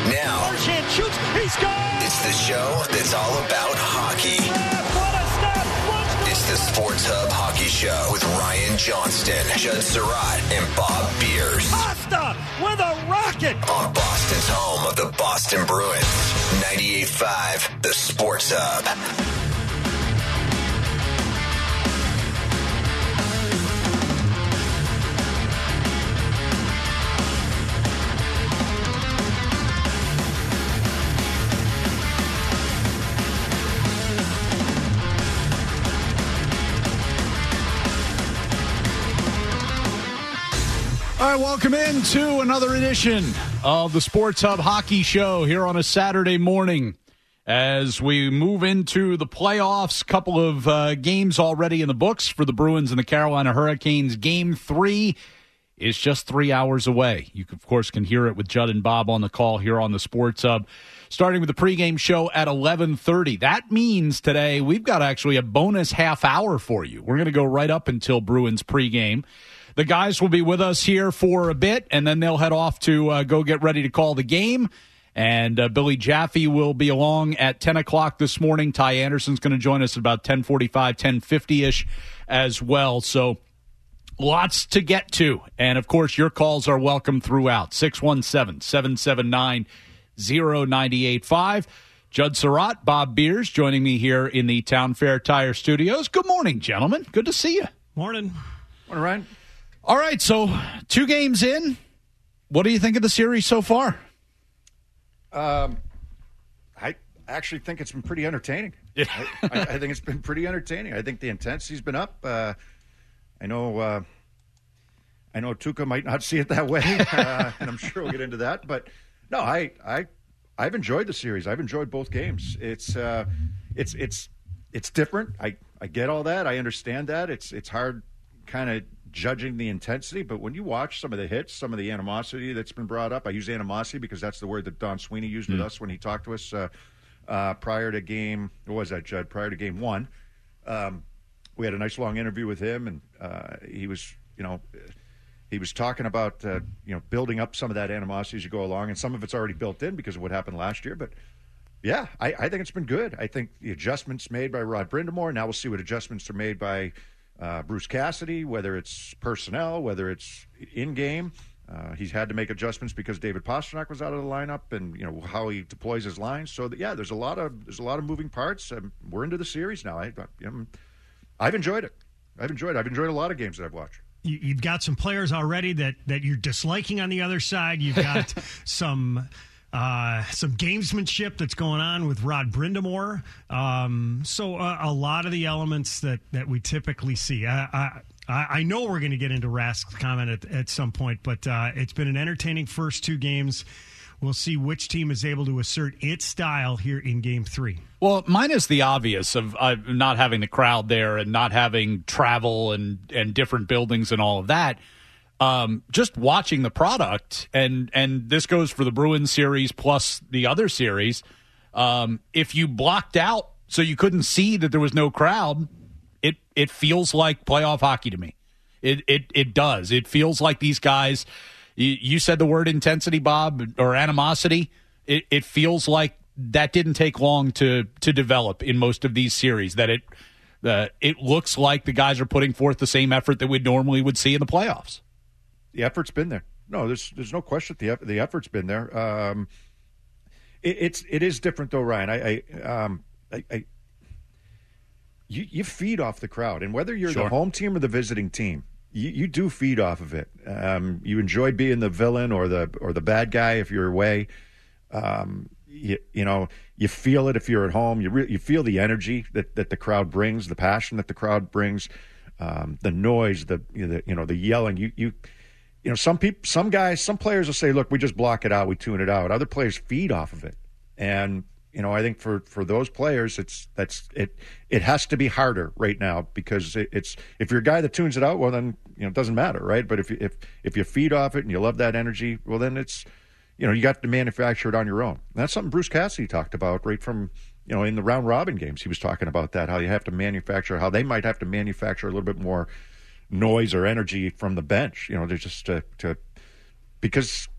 Now, Marchand shoots, he scores! it's the show that's all about hockey. What a stop! It's the Sports Hub Hockey Show with Ryan Johnston, Judd Surratt, and Bob Beers. Costa with a rocket! On Boston's home of the Boston Bruins. 98.5, the Sports Hub. All right, welcome into another edition of the Sports Hub Hockey Show here on a Saturday morning as we move into the playoffs. Couple of games already in the books for the Bruins and the Carolina Hurricanes. Game 3 is just 3 hours away. You, of course, can hear it with Judd and Bob on the call here on the Sports Hub, starting with the pregame show at 11:30. That means today we've got actually a bonus half hour for you. We're going to go right up until Bruins pregame. The guys will be with us here for a bit, and then they'll head off to go get ready to call the game. And Billy Jaffe will be along at 10 o'clock this morning. Ty Anderson's going to join us at about 10:45, 10:50-ish as well. So lots to get to. And, of course, your calls are welcome throughout. 617-779-0985. Judd Surratt, Bob Beers joining me here in the Town Fair Tire Studios. Good morning, gentlemen. Good to see you. Morning. Morning, Ryan. All right, so 2 games in. What do you think of the series so far? I actually think it's been pretty entertaining. Yeah. I think it's been pretty entertaining. I think the intensity's been up. I know Tuukka might not see it that way, and I'm sure we'll get into that. But no, I've enjoyed the series. I've enjoyed both games. It's different. I get all that. I understand that. It's hard, kind of judging the intensity, but when you watch some of the hits, some of the animosity that's been brought up, I use animosity because that's the word that Don Sweeney used with us when he talked to us prior to game, what was that, Judd? Prior to game 1. We had a nice long interview with him, and he was talking about, building up some of that animosity as you go along, and some of it's already built in because of what happened last year, but yeah, I think it's been good. I think the adjustments made by Rod Brind'Amour, now we'll see what adjustments are made by Bruce Cassidy, whether it's personnel, whether it's in-game. He's had to make adjustments because David Pastrnak was out of the lineup, and how he deploys his lines. So there's a lot of moving parts. We're into the series now. I've enjoyed it. I've enjoyed a lot of games that I've watched. You've got some players already that you're disliking on the other side. You've got some gamesmanship that's going on with Rod Brind'Amour. So a lot of the elements that we typically see. I know we're going to get into Rask's comment at some point, but it's been an entertaining first 2 games. We'll see which team is able to assert its style here in Game 3. Well, minus the obvious of not having the crowd there and not having travel and different buildings and all of that. Just watching the product, and this goes for the Bruins series plus the other series, if you blocked out so you couldn't see that there was no crowd, it feels like playoff hockey to me. It does. It feels like these guys, you said the word intensity, Bob, or animosity. It feels like that didn't take long to develop in most of these series, that it looks like the guys are putting forth the same effort that we normally would see in the playoffs. The effort's been there. No, there's no question the effort's been there. It is different though, Ryan. You feed off the crowd, and whether you're the home team or the visiting team, you do feed off of it. You enjoy being the villain or the bad guy if you're away. You feel it if you're at home. You feel the energy that the crowd brings, the passion that the crowd brings, the noise, the yelling. Some players will say, look, we just block it out, we tune it out. Other players feed off of it. And, I think for those players, it has to be harder right now because if you're a guy that tunes it out, well, then, it doesn't matter, right? But if you feed off it and you love that energy, well, then it's, you got to manufacture it on your own. And that's something Bruce Cassidy talked about right from, in the round robin games. He was talking about that, how you have to manufacture, how they might have to manufacture a little bit more noise or energy from the bench, they're just to because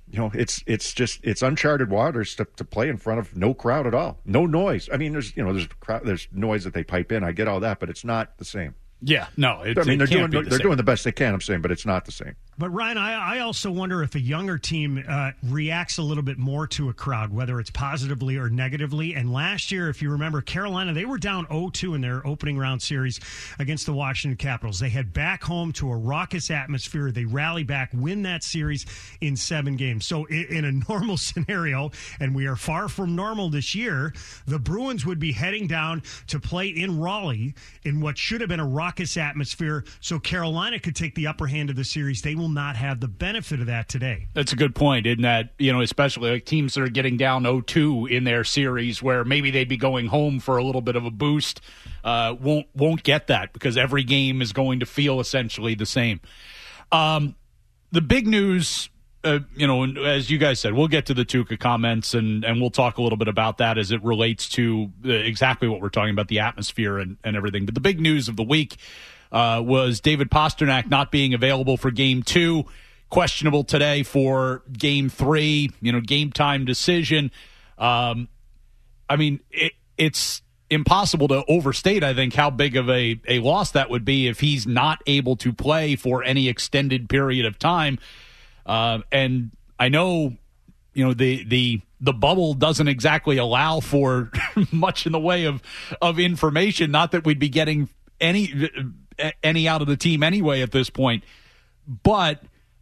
it's uncharted waters to play in front of no crowd at all, no noise. I mean, there's noise that they pipe in. I get all that, but it's not the same. Yeah, no. They're doing the best they can. I'm saying, but it's not the same. But Ryan, I also wonder if a younger team reacts a little bit more to a crowd, whether it's positively or negatively. And last year, if you remember, Carolina, they were down 0-2 in their opening round series against the Washington Capitals. They head back home to a raucous atmosphere. They rally back, win that series in 7 games. So in a normal scenario, and we are far from normal this year, the Bruins would be heading down to play in Raleigh in what should have been a raucous atmosphere, so Carolina could take the upper hand of the series. They will not have the benefit of that today. That's a good point, isn't that? Especially like teams that are getting down 0-2 in their series, where maybe they'd be going home for a little bit of a boost, won't get that because every game is going to feel essentially the same. The big news, as you guys said, we'll get to the Tuukka comments and we'll talk a little bit about that as it relates to exactly what we're talking about, the atmosphere and everything. But the big news of the week was David Pastrnak not being available for Game 2, questionable today for Game 3, game time decision. It's impossible to overstate, I think, how big of a loss that would be if he's not able to play for any extended period of time. And I know, the bubble doesn't exactly allow for much in the way of information. Not that we'd be getting any out of the team anyway at this point. But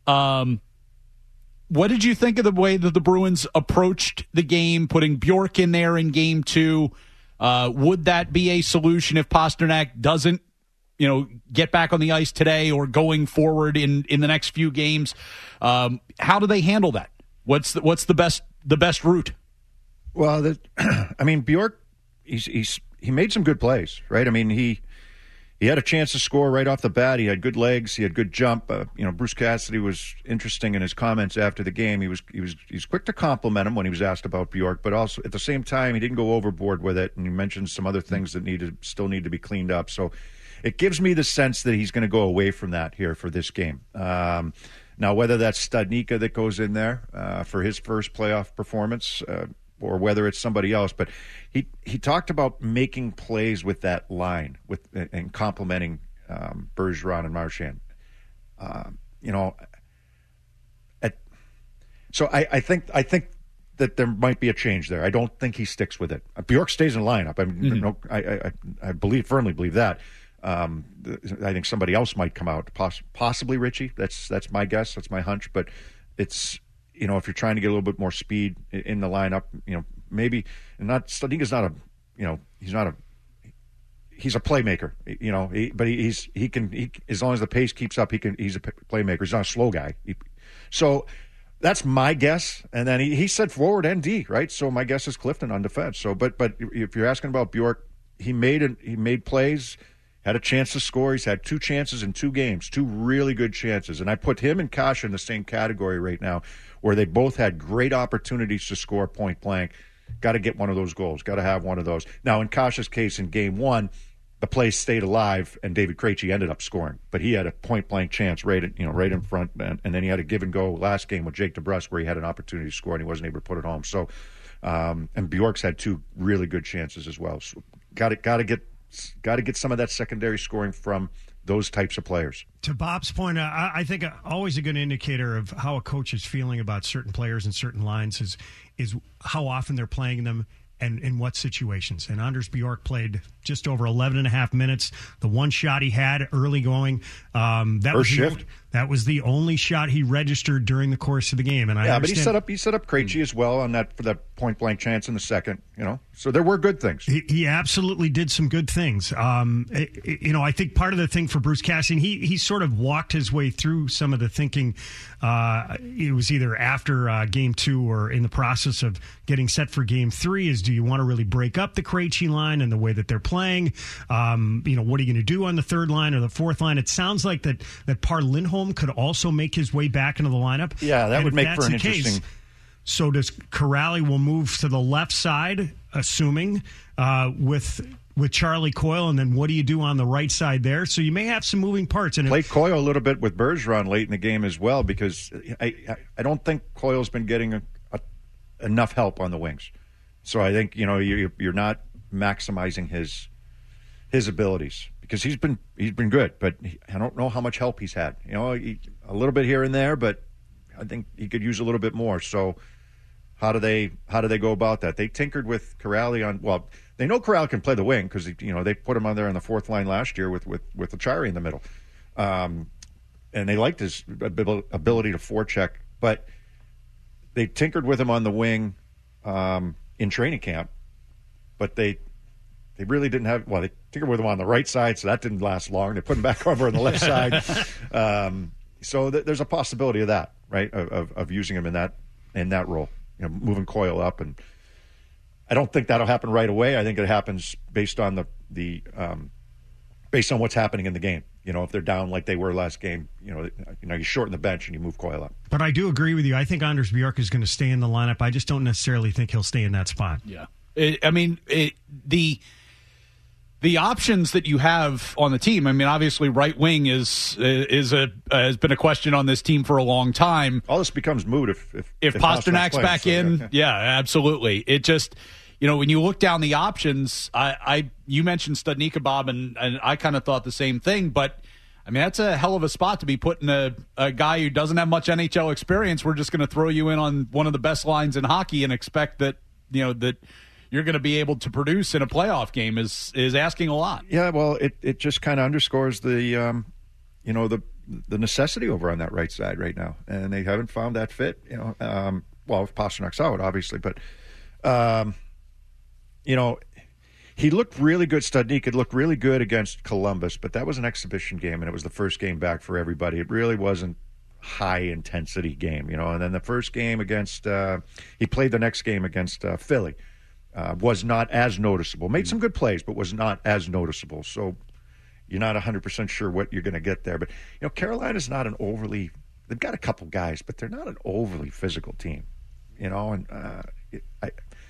what did you think of the way that the Bruins approached the game, putting Bjork in there in Game 2? Would that be a solution if Pastrnak doesn't, get back on the ice today or going forward in the next few games? How do they handle that? What's the best route? Well, Bjork, he made some good plays, right? I mean, he had a chance to score right off the bat. He had good legs. He had good jump. Bruce Cassidy was interesting in his comments after the game. He's quick to compliment him when he was asked about Bjork, but also at the same time he didn't go overboard with it, and he mentioned some other things that still need to be cleaned up. So it gives me the sense that he's going to go away from that here for this game. Now, whether that's Studnicka that goes in there for his first playoff performance, or whether it's somebody else, but he talked about making plays with that line and complimenting Bergeron and Marchand. So I think that there might be a change there. I don't think he sticks with it. Bjork stays in the lineup. I firmly believe that. I think somebody else might come out, possibly Richie. That's my guess. That's my hunch. But it's if you're trying to get a little bit more speed in the lineup, maybe not. Studnicka's not he's a playmaker, but he can as long as the pace keeps up, he's a playmaker. He's not a slow guy. So that's my guess. And then he said forward and D, right? So my guess is Clifton on defense. So, but if you're asking about Bjork, he made plays. Had a chance to score. He's had 2 chances in 2 games, 2 really good chances. And I put him and Kasha in the same category right now, where they both had great opportunities to score point blank. Got to get one of those goals. Got to have one of those. Now, in Kasha's case, in Game 1, the play stayed alive, and David Krejci ended up scoring. But he had a point blank chance right in front, and then he had a give and go last game with Jake DeBrusk, where he had an opportunity to score and he wasn't able to put it home. So, and Bjork's had 2 really good chances as well. So, got to get some of that secondary scoring from those types of players. To Bob's point, I think always a good indicator of how a coach is feeling about certain players and certain lines is how often they're playing them and in what situations. And Anders Bjork played just over 11 and a half minutes. The one shot he had early going, that was the only shot he registered during the course of the game. And but he set up Krejci as well on that for that point blank chance in the second. So there were good things. He absolutely did some good things. I think part of the thing for Bruce Cassidy, he sort of walked his way through some of the thinking. It was either after Game 2 or in the process of getting set for Game 3. Is do you want to really break up the Krejci line and the way that they're playing? What are you going to do on the third line or the fourth line? It sounds like that Par Lindholm could also make his way back into the lineup. Yeah, that would make for an interesting. So does Corrali will move to the left side, assuming with with Charlie Coyle, and then what do you do on the right side there? So you may have some moving parts. And played Coyle a little bit with Bergeron late in the game as well, because I don't think Coyle's been getting enough help on the wings. So I think you're not maximizing his abilities, because he's been good, but I don't know how much help he's had. A little bit here and there, but I think he could use a little bit more. So how do they go about that? They tinkered with Kuraly on. Well, they know Kuraly can play the wing because they put him on there on the fourth line last year with Achari in the middle, and they liked his ability to forecheck. But they tinkered with him on the wing in training camp, but they really didn't have. Well, they tinkered with him on the right side, so that didn't last long. They put him back over on the left side. So there's a possibility of that, right? Of using him in that role, moving Coyle up, and I don't think that'll happen right away. I think it happens based on based on what's happening in the game. If they're down like they were last game, you shorten the bench and you move Coyle up. But I do agree with you. I think Anders Bjork is going to stay in the lineup. I just don't necessarily think he'll stay in that spot. Yeah, the options that you have on the team. Obviously, right wing has been a question on this team for a long time. All this becomes moot if Pasternak's back in. Yeah, absolutely. It just, when you look down the options, you mentioned Studnicka, Bob, and I kind of thought the same thing. But that's a hell of a spot to be putting a guy who doesn't have much NHL experience. We're just going to throw you in on one of the best lines in hockey and expect that that you're going to be able to produce in a playoff game is asking a lot. Yeah, well, it just kind of underscores the necessity over on that right side right now, and they haven't found that fit. Well, if Pasternak's out, obviously, but he looked really good. Studnicka looked really good against Columbus, but that was an exhibition game, and it was the first game back for everybody. It really wasn't high intensity game, And then the first game against he played the next game against Philly. Was not as noticeable. Made some good plays, but was not as noticeable. So you're not 100% sure what you're going to get there. But, Carolina's not an overly – they've got a couple guys, but they're not an overly physical team, And I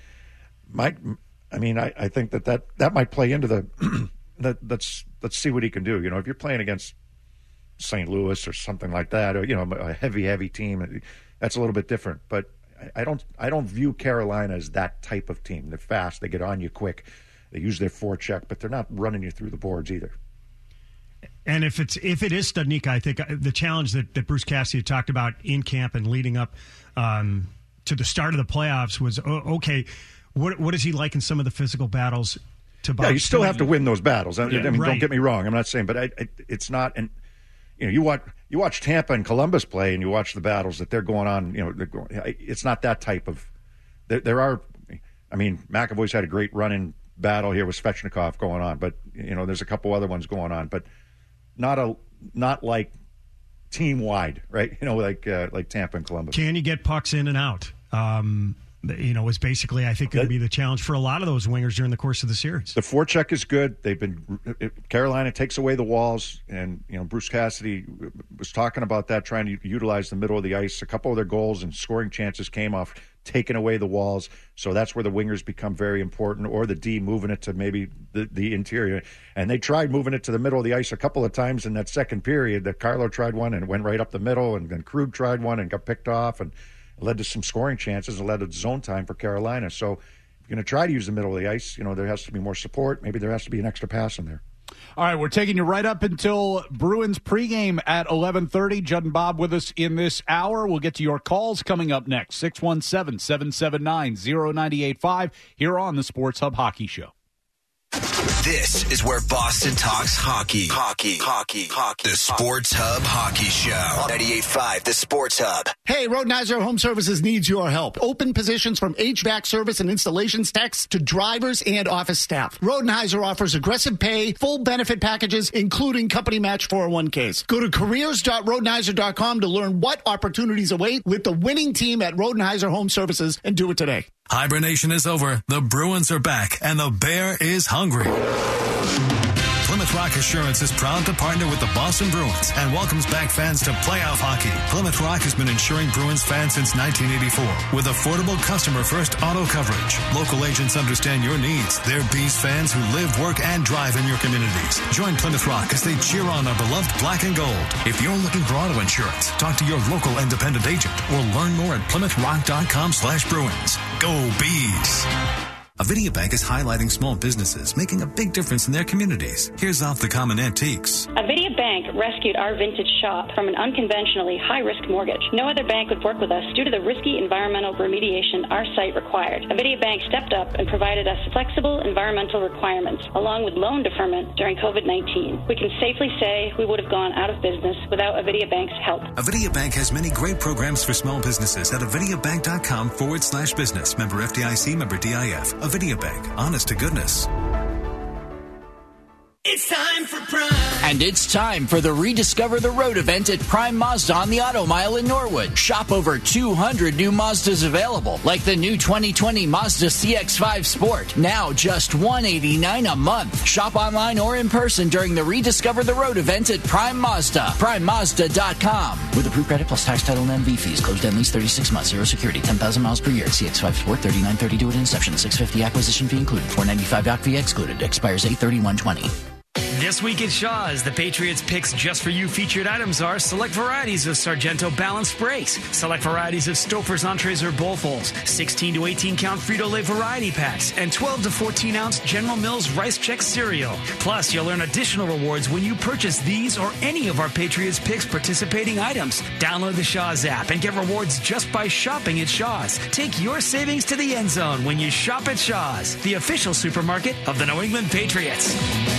think that might play into the let's see what he can do. If you're playing against St. Louis or something like that, or, a heavy team, that's a little bit different. But I don't view Carolina as that type of team. They're fast. They get on you quick. They use their forecheck, but they're not running you through the boards either. And if it is Studnicka, I think the challenge that Bruce Cassidy talked about in camp and leading up to the start of the playoffs was, okay, what is he like in some of the physical battles? Yeah, you still have to win those battles. Right. Don't get me wrong. I'm not saying, but it's not – and you watch Tampa and Columbus play, and you watch the battles that they're going on. It's not that type of. There are, McAvoy's had a great run-in battle here with Svechnikov going on, but there's a couple other ones going on, but not like team-wide, right? Like Tampa and Columbus. Can you get pucks in and out? Is basically, I think, going to be the challenge for a lot of those wingers during the course of the series. The forecheck is good. Carolina takes away the walls, and Bruce Cassidy was talking about that, trying to utilize the middle of the ice. A couple of their goals and scoring chances came off taking away the walls, so that's where the wingers become very important, or the D moving it to maybe the interior. And they tried moving it to the middle of the ice a couple of times in that second period. That Carlo tried one and went right up the middle, and then Krug tried one and got picked off, and led to some scoring chances and led to zone time for Carolina. So if you're going to try to use the middle of the ice, there has to be more support. Maybe there has to be an extra pass in there. All right, we're taking you right up until Bruins pregame at 11:30. Judd and Bob with us in this hour. We'll get to your calls coming up next. 617-779-0985 here on the Sports Hub Hockey Show. This is where Boston talks hockey. Hockey. The Sports Hub Hockey Show. 98.5, the Sports Hub. Hey, Rodenizer Home Services needs your help. Open positions from HVAC service and installations techs to drivers and office staff. Rodenizer offers aggressive pay, full benefit packages, including company match 401ks. Go to careers.rodenizer.com to learn what opportunities await with the winning team at Rodenizer Home Services, and do it today. Hibernation is over, the Bruins are back, and the bear is hungry. Plymouth Plymouth Rock Assurance is proud to partner with the Boston Bruins and welcomes back fans to playoff hockey. Plymouth Rock has been insuring Bruins fans since 1984 with affordable customer-first auto coverage. Local agents understand your needs. They're Bees fans who live, work, and drive in your communities. Join Plymouth Rock as they cheer on our beloved black and gold. If you're looking for auto insurance, talk to your local independent agent or learn more at PlymouthRock.com/Bruins. Go Bees! Avidia Bank is highlighting small businesses, making a big difference in their communities. Here's Off the Common Antiques. Avidia Bank rescued our vintage shop from an unconventionally high-risk mortgage. No other bank would work with us due to the risky environmental remediation our site required. Avidia Bank stepped up and provided us flexible environmental requirements, along with loan deferment during COVID-19. We can safely say we would have gone out of business without Avidia Bank's help. Avidia Bank has many great programs for small businesses at avidiabank.com/business. Member FDIC, member DIF. Avidia Bank, honest to goodness. It's time for Prime. And it's time for the Rediscover the Road event at Prime Mazda on the Auto Mile in Norwood. Shop over 200 new Mazdas available, like the new 2020 Mazda CX-5 Sport, now just $189 a month. Shop online or in person during the Rediscover the Road event at Prime Mazda. PrimeMazda.com. With approved credit plus tax, title, and MV fees. Closed end lease 36 months. Zero security. 10,000 miles per year. CX-5 Sport $39.32 at inception. $650 acquisition fee included. $495 doc fee excluded. Expires 8/31/20. This week at Shaw's, the Patriots picks just for you featured items are select varieties of Sargento balanced brakes, select varieties of Stouffer's entrees or bowlfuls, 16 to 18 count Frito-Lay variety packs, and 12 to 14 ounce General Mills Rice Chex cereal. Plus, you'll earn additional rewards when you purchase these or any of our Patriots picks participating items. Download the Shaw's app and get rewards just by shopping at Shaw's. Take your savings to the end zone when you shop at Shaw's, the official supermarket of the New England Patriots.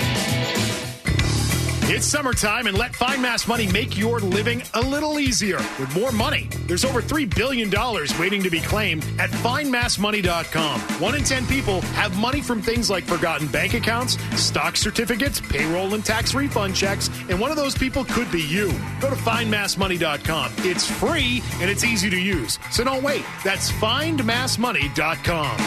It's summertime, and let Find Mass Money make your living a little easier with more money. There's over $3 billion waiting to be claimed at FindMassMoney.com. 1 in 10 people have money from things like forgotten bank accounts, stock certificates, payroll and tax refund checks, and one of those people could be you. Go to FindMassMoney.com. It's free, and it's easy to use. So don't wait. That's FindMassMoney.com.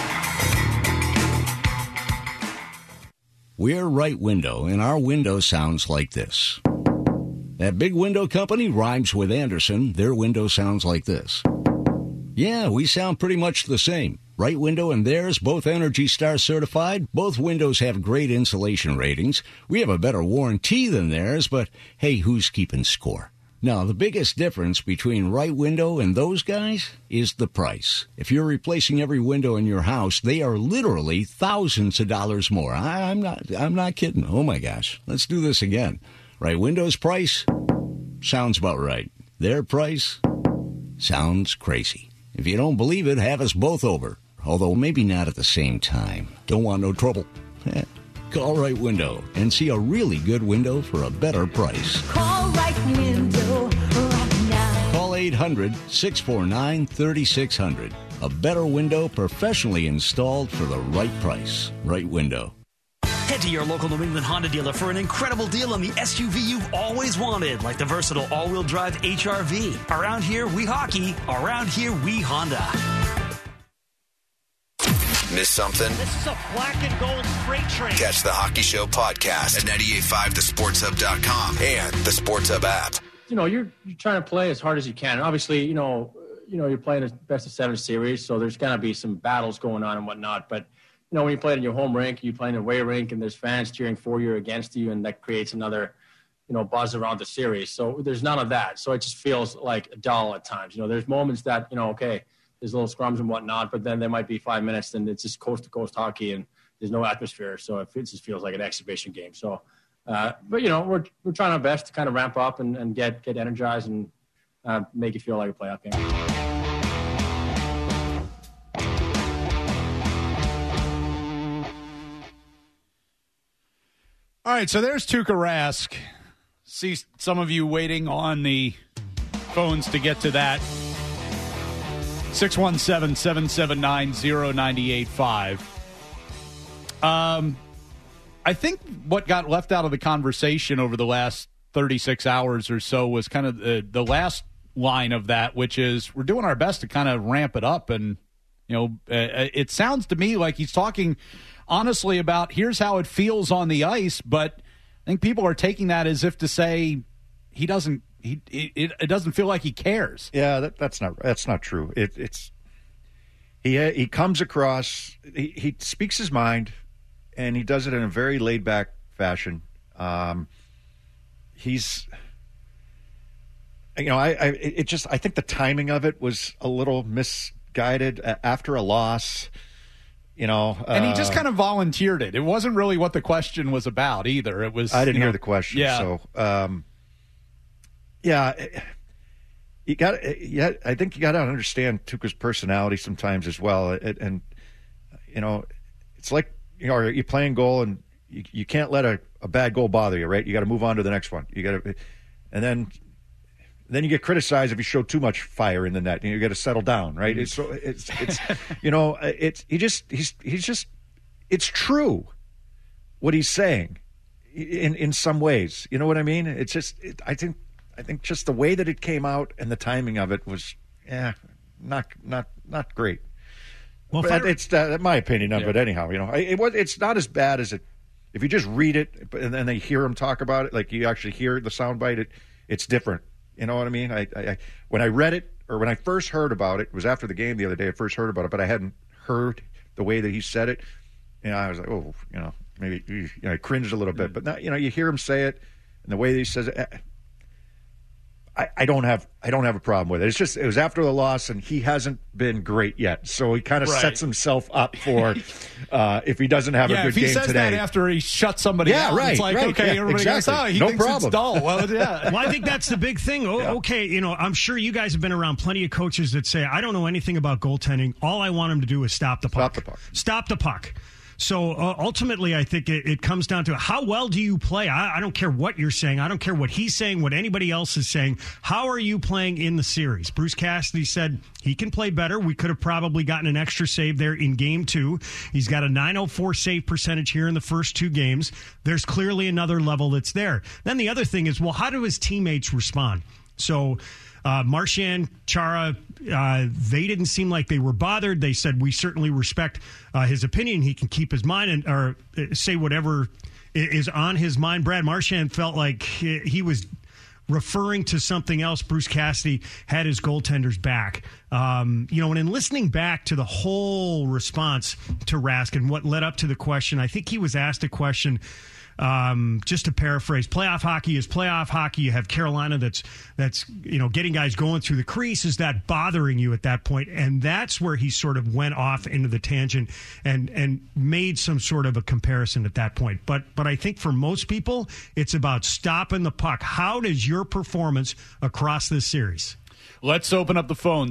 We're Right Window, and our window sounds like this. That big window company rhymes with Anderson. Their window sounds like this. Yeah, we sound pretty much the same. Right Window and theirs, both Energy Star certified. Both windows have great insulation ratings. We have a better warranty than theirs, but hey, who's keeping score? Now, the biggest difference between Right Window and those guys is the price. If you're replacing every window in your house, they are literally thousands of dollars more. I'm not kidding. Oh my gosh. Let's do this again. Right Window's price sounds about right. Their price sounds crazy. If you don't believe it, have us both over. Although maybe not at the same time. Don't want no trouble. Call Right Window and see a really good window for a better price. Call Right Window right now. Call 800-649-3600. A better window professionally installed for the right price. Right Window. Head to your local New England Honda dealer for an incredible deal on the SUV you've always wanted, like the versatile all-wheel drive HR-V. Around here, we hockey. Around here, we Honda. Miss something? This is a black and gold freight train. Catch the Hockey Show podcast at 98.5thesportshub.com and the Sports Hub app. You know, you're trying to play as hard as you can. Obviously, you know, you're playing a best-of-7 series, so there's going to be some battles going on and whatnot. But, you know, when you play in your home rink, you play in a away rink, and there's fans cheering for you or against you, and that creates another, you know, buzz around the series. So there's none of that. So it just feels like dull at times. You know, there's moments that, you know, okay, there's little scrums and whatnot, but then there might be 5 minutes, and it's just coast-to-coast hockey, and there's no atmosphere, so it just feels like an exhibition game. So, but, you know, we're trying our best to kind of ramp up and get energized and make it feel like a playoff game. All right, so there's Tuukka Rask. See some of you waiting on the phones to get to that. 617-779-0985. I think what got left out of the conversation over the last 36 hours or so was kind of the last line of that, which is we're doing our best to kind of ramp it up. And, you know, it sounds to me like he's talking honestly about here's how it feels on the ice, but think people are taking that as if to say he doesn't. It doesn't feel like he cares. Yeah, that's not true. He comes across. He speaks his mind, and he does it in a very laid back fashion. He's. I think the timing of it was a little misguided after a loss. And he just kind of volunteered it. It wasn't really what the question was about either. It was. I didn't hear the question. Yeah. So, you got. Yeah, I think you got to understand Tuukka's personality sometimes as well. And it's like you're playing goal and you can't let a bad goal bother you, right? You got to move on to the next one. You got to, and then you get criticized if you show too much fire in the net. You got to settle down, right? It's true what he's saying in some ways. You know what I mean? It's just I think just the way that it came out and the timing of it was not great. Well, it's my opinion of it anyhow. It's not as bad as it. If you just read it and then they hear him talk about it, like you actually hear the soundbite, it's different. You know what I mean? I when I read it or when I first heard about it was after the game the other day. I first heard about it, but I hadn't heard the way that he said it. I was like, maybe I cringed a little bit. But now, you hear him say it and the way that he says it. I don't have a problem with it. It was after the loss, and he hasn't been great yet. So he kind of sets himself up for if he doesn't have a good game today. If he says that after he shuts somebody out, it's like, everybody goes, he thinks it's dull. Well, yeah. Well, I think that's the big thing. Okay, I'm sure you guys have been around plenty of coaches that say, I don't know anything about goaltending. All I want him to do is stop the puck. Stop the puck. So ultimately, I think it comes down to how well do you play? I don't care what you're saying. I don't care what he's saying, what anybody else is saying. How are you playing in the series? Bruce Cassidy said he can play better. We could have probably gotten an extra save there in Game 2. He's got a .904 save percentage here in the first 2 games. There's clearly another level that's there. Then the other thing is, well, how do his teammates respond? So Marchand, Chara, they didn't seem like they were bothered. They said, we certainly respect his opinion. He can keep his mind or say whatever is on his mind. Brad Marchand felt like he was referring to something else. Bruce Cassidy had his goaltenders back. And in listening back to the whole response to Rask and what led up to the question, I think he was asked a question. Just to paraphrase, playoff hockey is playoff hockey. You have Carolina that's getting guys going through the crease. Is that bothering you at that point? And that's where he sort of went off into the tangent and made some sort of a comparison at that point. But I think for most people, it's about stopping the puck. How does your performance across this series? Let's open up the phone,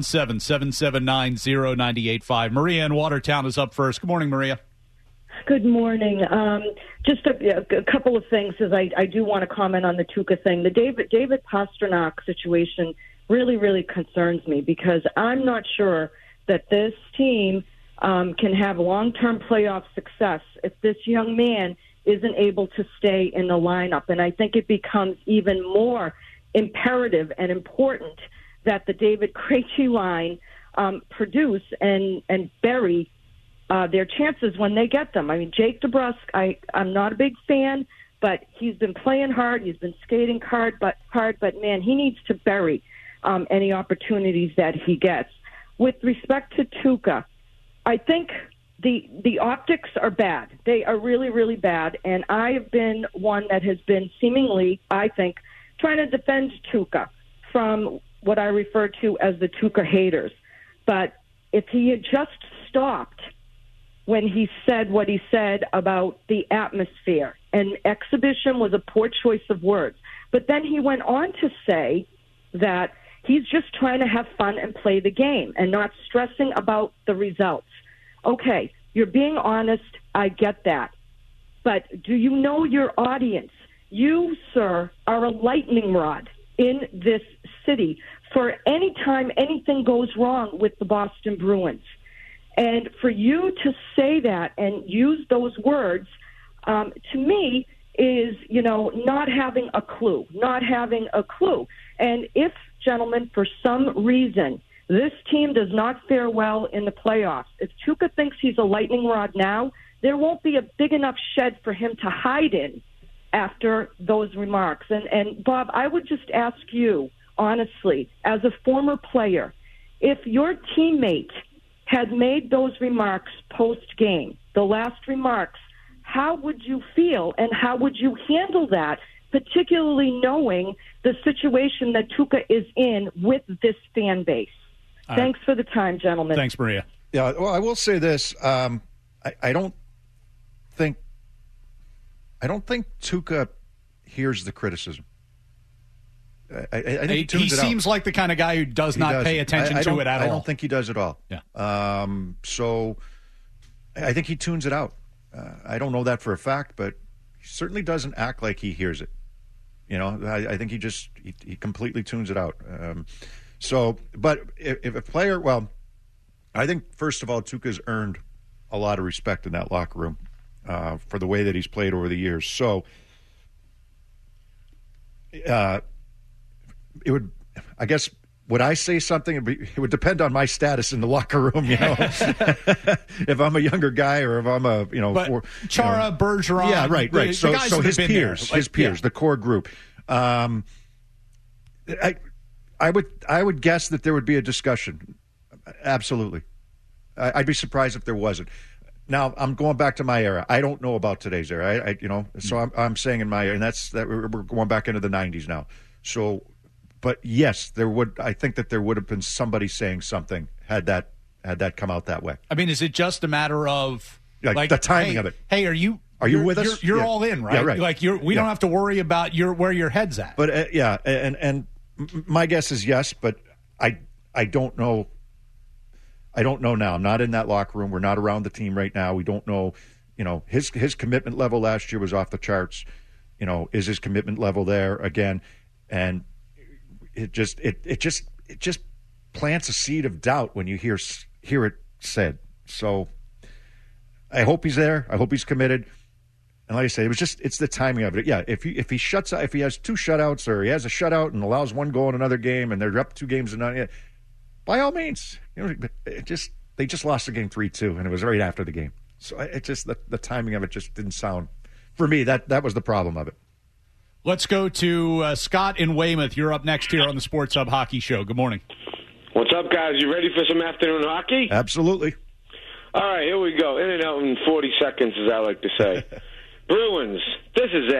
617-779-0985. Maria in Watertown is up first. Good morning, Maria. Good morning. Just a couple of things, as I do want to comment on the Tuukka thing. The David Pastrnak situation really, really concerns me because I'm not sure that this team can have long-term playoff success if this young man isn't able to stay in the lineup. And I think it becomes even more imperative and important that the David Krejci line produce and bury their chances when they get them. I mean, Jake DeBrusk, I'm not a big fan, but he's been playing hard. He's been skating hard, but man, he needs to bury any opportunities that he gets. With respect to Tuukka, I think the optics are bad. They are really, really bad, and I have been one that has been seemingly, I think, trying to defend Tuukka from what I refer to as the Tuukka haters. But if he had just stopped when he said what he said about the atmosphere, and exhibition was a poor choice of words. But then he went on to say that he's just trying to have fun and play the game and not stressing about the results. Okay, you're being honest. I get that. But do you know your audience? You, sir, are a lightning rod in this city for any time anything goes wrong with the Boston Bruins. And for you to say that and use those words, to me, is, not having a clue. And if, gentlemen, for some reason, this team does not fare well in the playoffs, if Tuukka thinks he's a lightning rod now, there won't be a big enough shed for him to hide in after those remarks. And Bob, I would just ask you, honestly, as a former player, if your teammate had made those remarks post-game, the last remarks, how would you feel and how would you handle that, particularly knowing the situation that Tuukka is in with this fan base? Thanks for the time, gentlemen. Thanks, Maria. Yeah, well, I will say this. I don't think Tuukka hears the criticism. I think he seems like the kind of guy who does not pay attention to it at all. I don't think he does at all. Yeah. So I think he tunes it out. I don't know that for a fact, but he certainly doesn't act like he hears it. I think he completely tunes it out. But if a player, I think first of all, Tuukka's earned a lot of respect in that locker room for the way that he's played over the years. So it would, I guess, would I say something? It would depend on my status in the locker room, if I'm a younger guy or if I'm a, Chara, Bergeron. Yeah, right. So his peers, the core group. I would guess that there would be a discussion. Absolutely. I'd be surprised if there wasn't. Now, I'm going back to my era. I don't know about today's era. So I'm saying in my era, and that's that we're going back into the 90s now. So, but yes, I think that there would have been somebody saying something had that come out that way. I mean, is it just a matter of like the timing of it? Hey, are you with us? You're all in, right? Yeah, right. Like we don't have to worry about where your head's at. But and my guess is yes, but I don't know. I don't know now. I'm not in that locker room. We're not around the team right now. We don't know. His commitment level last year was off the charts. Is his commitment level there again? And it just plants a seed of doubt when you hear it said. So I hope he's there. I hope he's committed. And like I say, it's the timing of it. Yeah, if he has two shutouts or he has a shutout and allows one goal in another game and they're up 2 games to none, by all means, they just lost the game 3-2 and it was right after the game. So it just the timing of it just didn't sound for me. That was the problem of it. Let's go to Scott in Weymouth. You're up next here on the Sports Hub Hockey Show. Good morning. What's up, guys? You ready for some afternoon hockey? Absolutely. All right, here we go. In and out in 40 seconds, as I like to say. Bruins, this is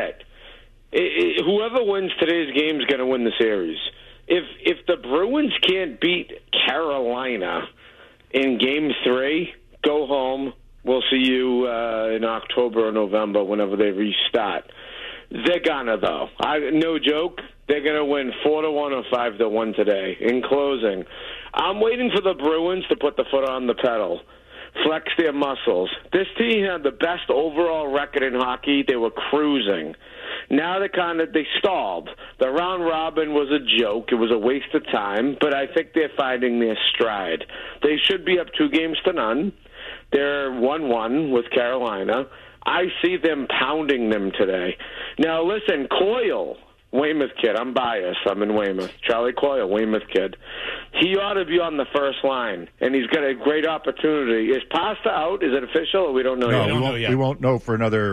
it. Whoever wins today's game is going to win the series. If the Bruins can't beat Carolina in Game 3, go home. We'll see you in October or November whenever they restart. They're gonna, though. No joke. They're gonna win 4-1 or 5-1 today. In closing, I'm waiting for the Bruins to put the foot on the pedal, flex their muscles. This team had the best overall record in hockey. They were cruising. Now they stalled. The round robin was a joke. It was a waste of time, but I think they're finding their stride. They should be up 2-0. They're 1-1 with Carolina. I see them pounding them today. Now, listen, Coyle, Weymouth kid. I'm biased. I'm in Weymouth. Charlie Coyle, Weymouth kid. He ought to be on the first line, and he's got a great opportunity. Is Pasta out? Is it official? Or we don't know yet. No, we won't know for another,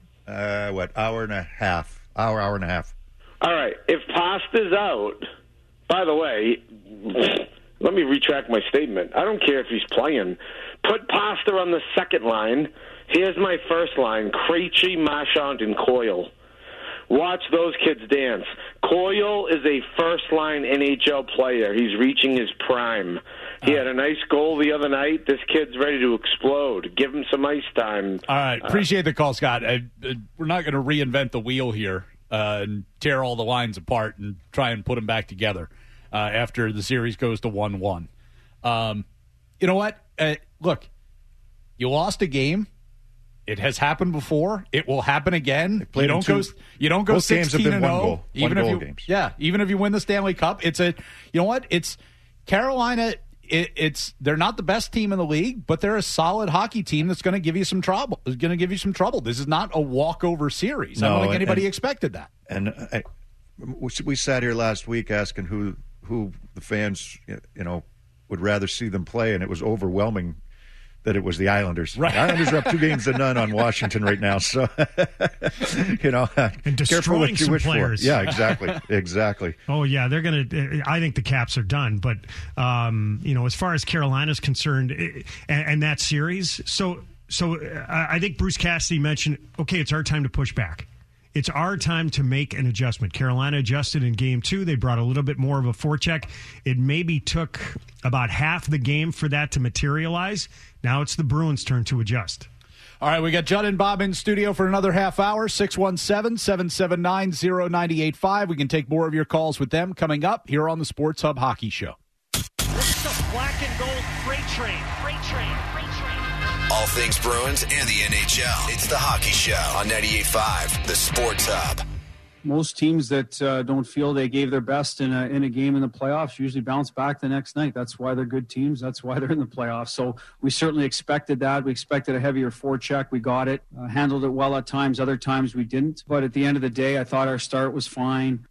hour and a half. Hour and a half. All right. If Pasta's out, by the way, let me retract my statement. I don't care if he's playing. Put Pasta on the second line. Here's my first line, Krejci, Marchand, and Coyle. Watch those kids dance. Coyle is a first-line NHL player. He's reaching his prime. He had a nice goal the other night. This kid's ready to explode. Give him some ice time. All right. Appreciate the call, Scott. We're not going to reinvent the wheel here and tear all the lines apart and try and put them back together after the series goes to 1-1. You know what? Look, you lost a game. It has happened before. It will happen again. You don't go 16-0. Even if you win the Stanley Cup, you know what? It's Carolina. They're not the best team in the league, but they're a solid hockey team that's going to give you some trouble. This is not a walkover series. I don't think anybody expected that. And we sat here last week asking who the fans would rather see them play, and it was overwhelming that it was the Islanders. Right. The Islanders are up 2-0 on Washington right now. So, and careful what destroying you some wish players. for. Yeah, exactly. Oh, yeah, they're going to – I think the Caps are done. But, as far as Carolina's concerned and that series, so I think Bruce Cassidy mentioned, okay, it's our time to push back. It's our time to make an adjustment. Carolina adjusted in Game 2. They brought a little bit more of a forecheck. It maybe took about half the game for that to materialize. Now it's the Bruins' turn to adjust. All right, we got Judd and Bob in studio for another half hour, 617-779-0985. We can take more of your calls with them coming up here on the Sports Hub Hockey Show. It's the black and gold freight train. All things Bruins and the NHL. It's the Hockey Show on 98.5, the Sports Hub. Most teams that don't feel they gave their best in a game in the playoffs usually bounce back the next night. That's why they're good teams. That's why they're in the playoffs. So we certainly expected that. We expected a heavier forecheck. We got it. Handled it well at times. Other times we didn't. But at the end of the day, I thought our start was fine.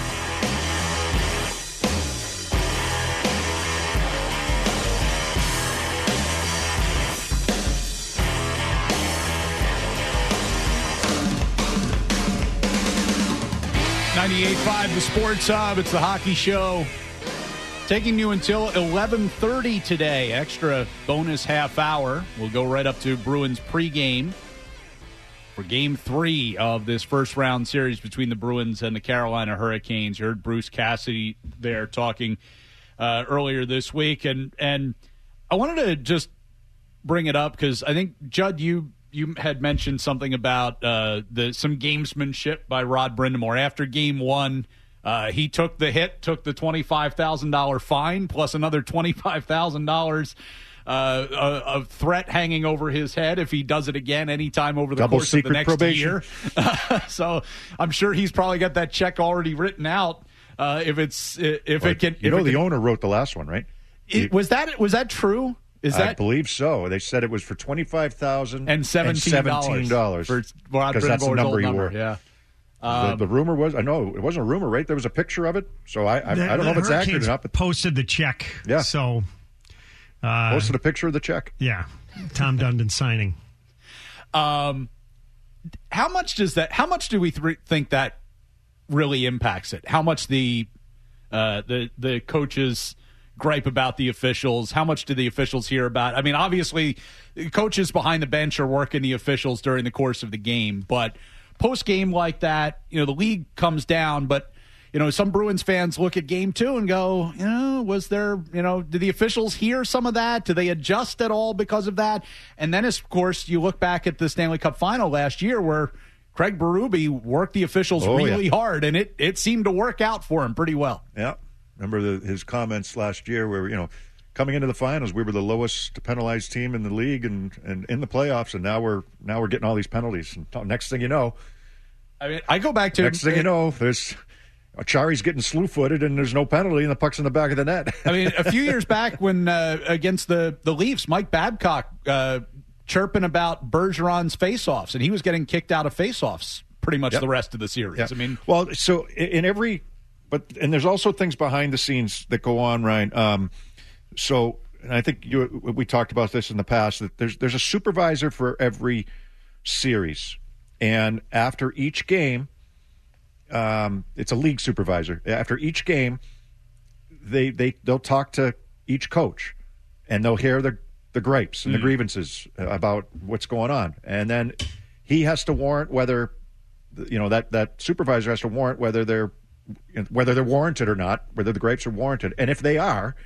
98.5, the Sports Hub. It's the Hockey Show. Taking you until 11:30 today. Extra bonus half hour. We'll go right up to Bruins pregame for Game 3 of this first round series between the Bruins and the Carolina Hurricanes. You heard Bruce Cassidy there talking earlier this week. And I wanted to just bring it up because I think, Judd, you had mentioned something about some gamesmanship by Rod Brind'Amour. After Game 1, he took the hit, took the $25,000 fine, plus another $25,000 of threat hanging over his head if he does it again anytime over the course of the next year. So I'm sure he's probably got that check already written out. The owner wrote the last one, right? Was that true? I believe so. They said it was for $25,000 and $17 for Rod because that's the number he wore. Yeah. The rumor was, I know it wasn't a rumor, right? There was a picture of it, so I don't know if it's accurate or not. But posted the check, yeah. So posted a picture of the check. Yeah, Tom Dundon signing. How much do we think that really impacts it? How much the coaches gripe about the officials? How much do the officials hear about? I mean, obviously, coaches behind the bench are working the officials during the course of the game, but post-game like that, the league comes down, but, some Bruins fans look at Game 2 and go, was there, did the officials hear some of that? Do they adjust at all because of that? And then, of course, you look back at the Stanley Cup final last year where Craig Berube worked the officials really hard, and it seemed to work out for him pretty well. Yeah. Remember his comments last year where, coming into the finals, we were the lowest penalized team in the league and in the playoffs, and now we're getting all these penalties. And next thing you know, I mean, I go back to next thing you know, there's Chari's getting slew-footed and there's no penalty and the puck's in the back of the net. I mean, a few years back when against the Leafs, Mike Babcock chirping about Bergeron's face-offs, and he was getting kicked out of face-offs pretty much the rest of the series. Yep. I mean, well, so in every. And there's also things behind the scenes that go on, Ryan. And I think we talked about this in the past, that there's a supervisor for every series. And after each game, it's a league supervisor. After each game, they'll talk to each coach, and they'll hear the gripes and the grievances about what's going on. And then he has to warrant whether, that supervisor has to warrant whether they're warranted or not, whether the gripes are warranted. And if they are,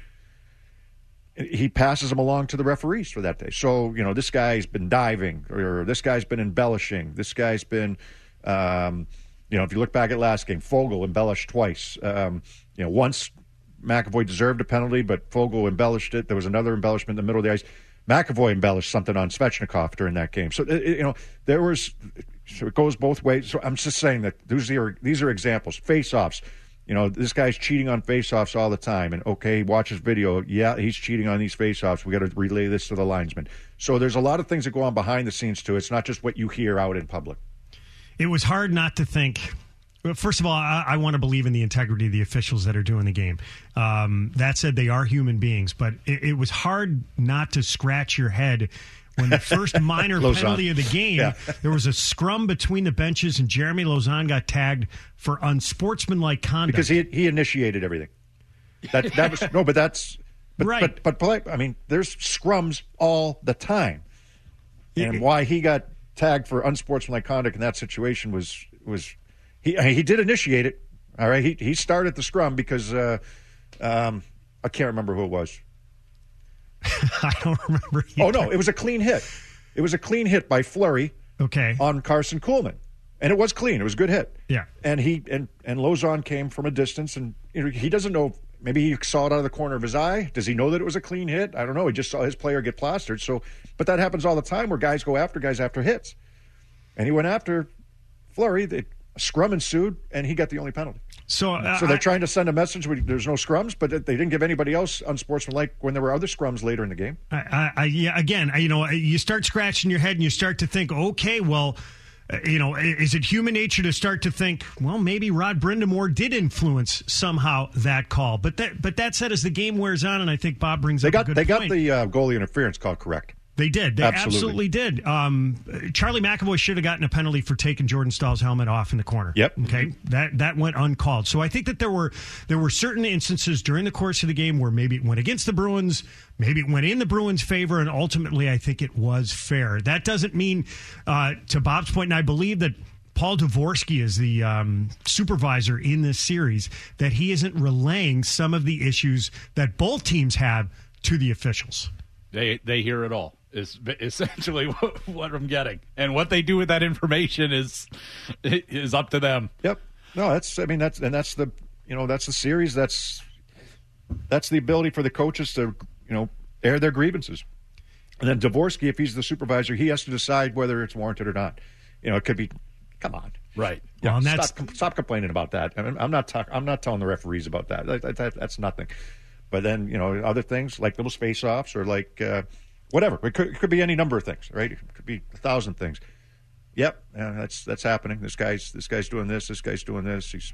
he passes them along to the referees for that day. So, this guy's been diving, or this guy's been embellishing. This guy's been, if you look back at last game, Foegele embellished twice. Once McAvoy deserved a penalty, but Foegele embellished it. There was another embellishment in the middle of the ice. McAvoy embellished something on Svechnikov during that game. So, there was... So it goes both ways. So I'm just saying that these are examples. Face-offs. This guy's cheating on face-offs all the time. And, okay, he watches video. Yeah, he's cheating on these face-offs. We got to relay this to the linesman. So there's a lot of things that go on behind the scenes, too. It's not just what you hear out in public. It was hard not to think Well, first of all, I want to believe in the integrity of the officials that are doing the game. That said, they are human beings, but it was hard not to scratch your head when the first minor penalty of the game, there was a scrum between the benches, and Jeremy Lauzon got tagged for unsportsmanlike conduct. Because he initiated everything. That was no, but that's right. But I mean, there's scrums all the time, and why he got tagged for unsportsmanlike conduct in that situation was he did initiate it. All right, he started the scrum because I can't remember who it was. I don't remember either. Oh, no, it was a clean hit. It was a clean hit by Fleury on Carson Kuhlman. And it was clean. It was a good hit. Yeah. And Lauzon came from a distance, and he doesn't know. Maybe he saw it out of the corner of his eye. Does he know that it was a clean hit? I don't know. He just saw his player get plastered. But that happens all the time where guys go after guys after hits. And he went after Fleury. A scrum ensued, and he got the only penalty. So they're trying to send a message where there's no scrums, but they didn't give anybody else unsportsmanlike when there were other scrums later in the game. You start scratching your head and you start to think, okay, well, is it human nature to start to think, well, maybe Rod Brind'Amour did influence somehow that call? But that said, as the game wears on, and I think Bob brings up a good point. They got the goalie interference call correct. They did. They absolutely did. Charlie McAvoy should have gotten a penalty for taking Jordan Stahl's helmet off in the corner. Yep. Okay. That went uncalled. So I think that there were certain instances during the course of the game where maybe it went against the Bruins, maybe it went in the Bruins' favor, and ultimately I think it was fair. That doesn't mean, to Bob's point, and I believe that Paul Dvorsky is the supervisor in this series, that he isn't relaying some of the issues that both teams have to the officials. They hear it all. Is essentially what I'm getting, and what they do with that information is up to them. Yep. No, that's the series. That's the ability for the coaches to air their grievances, and then Dvorsky, if he's the supervisor, he has to decide whether it's warranted or not. It could be. Come on, right? Yeah, stop complaining about that. I mean, I'm not telling the referees about that. That's nothing. But then other things like those face-offs or like. Whatever. It could be any number of things, right? It could be 1,000 things. Yep, that's happening. This guy's doing this. This guy's doing this. He's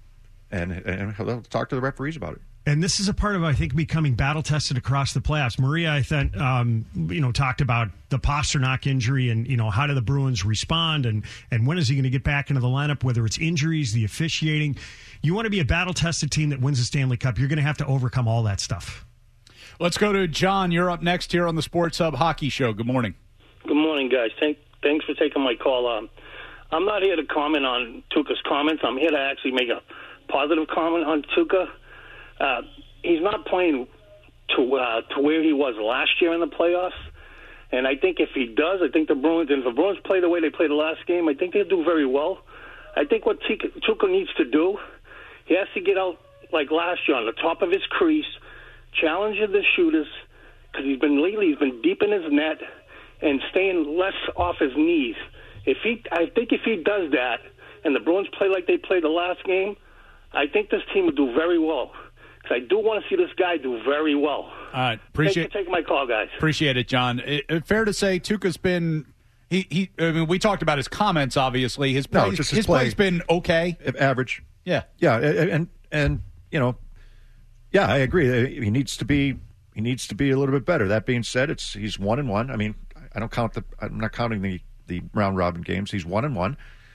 and he'll talk to the referees about it. And this is a part of, I think, becoming battle tested across the playoffs. Maria, I think, talked about the Pastrnak injury and how do the Bruins respond and when is he going to get back into the lineup? Whether it's injuries, the officiating, you want to be a battle tested team that wins the Stanley Cup. You're going to have to overcome all that stuff. Let's go to John. You're up next here on the Sports Hub Hockey Show. Good morning. Good morning, guys. Thanks for taking my call. I'm not here to comment on Tuukka's comments. I'm here to actually make a positive comment on Tuukka. He's not playing to where he was last year in the playoffs. And I think if he does, I think if the Bruins play the way they played the last game, I think they'll do very well. I think what Tuukka needs to do, he has to get out like last year on the top of his crease, challenge the shooters, because he's been deep in his net and staying less off his knees. I think if he does that and the Bruins play like they played the last game, I think this team will do very well. Because I do want to see this guy do very well. All right, Thanks for taking my call, guys. Appreciate it, John. Fair to say, Tuukka's been. I mean, we talked about his comments. Obviously, his play's been okay, average. Yeah, and yeah, I agree. He needs to be a little bit better. That being said, he's 1-1. I mean, I'm not counting the round robin games. He's 1-1.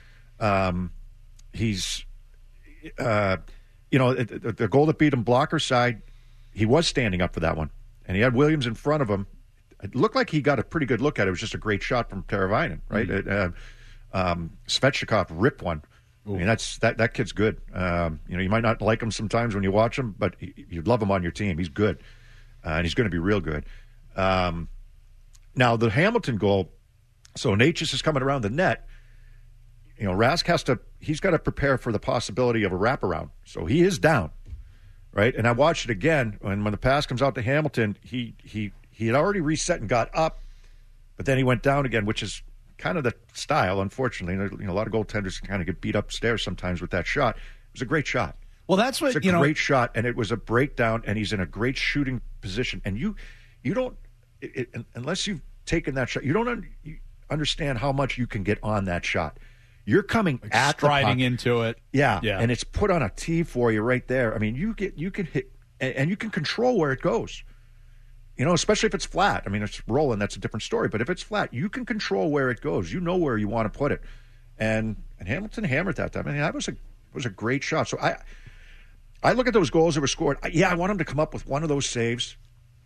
He's the goal that beat him blocker side, he was standing up for that one, and he had Williams in front of him. It looked like he got a pretty good look at it. It was just a great shot from Teravainen, right? Mm-hmm. Svechnikov ripped one. Ooh. I mean, that kid's good. You might not like him sometimes when you watch him, but you'd love him on your team. He's good, and he's going to be real good. Now, the Hamilton goal, so Natchez is coming around the net. Rask he's got to prepare for the possibility of a wraparound. So he is down, right? And I watched it again, and when the pass comes out to Hamilton, he had already reset and got up, but then he went down again, which is kind of the style, unfortunately. A lot of goaltenders kind of get beat upstairs sometimes with that shot. It was a great shot. Well, that's what, it's a great shot, and it was a breakdown, and he's in a great shooting position. And you don't, unless you've taken that shot, you don't understand how much you can get on that shot. You're coming at the striding puck. into it. Yeah, and it's put on a tee for you right there. I mean, you can hit, and you can control where it goes. You know, especially if it's flat. I mean, it's rolling, that's a different story. But if it's flat, you can control where it goes. You know where you want to put it. And Hamilton hammered that time. I mean, that was a great shot. So I look at those goals that were scored. I want him to come up with one of those saves.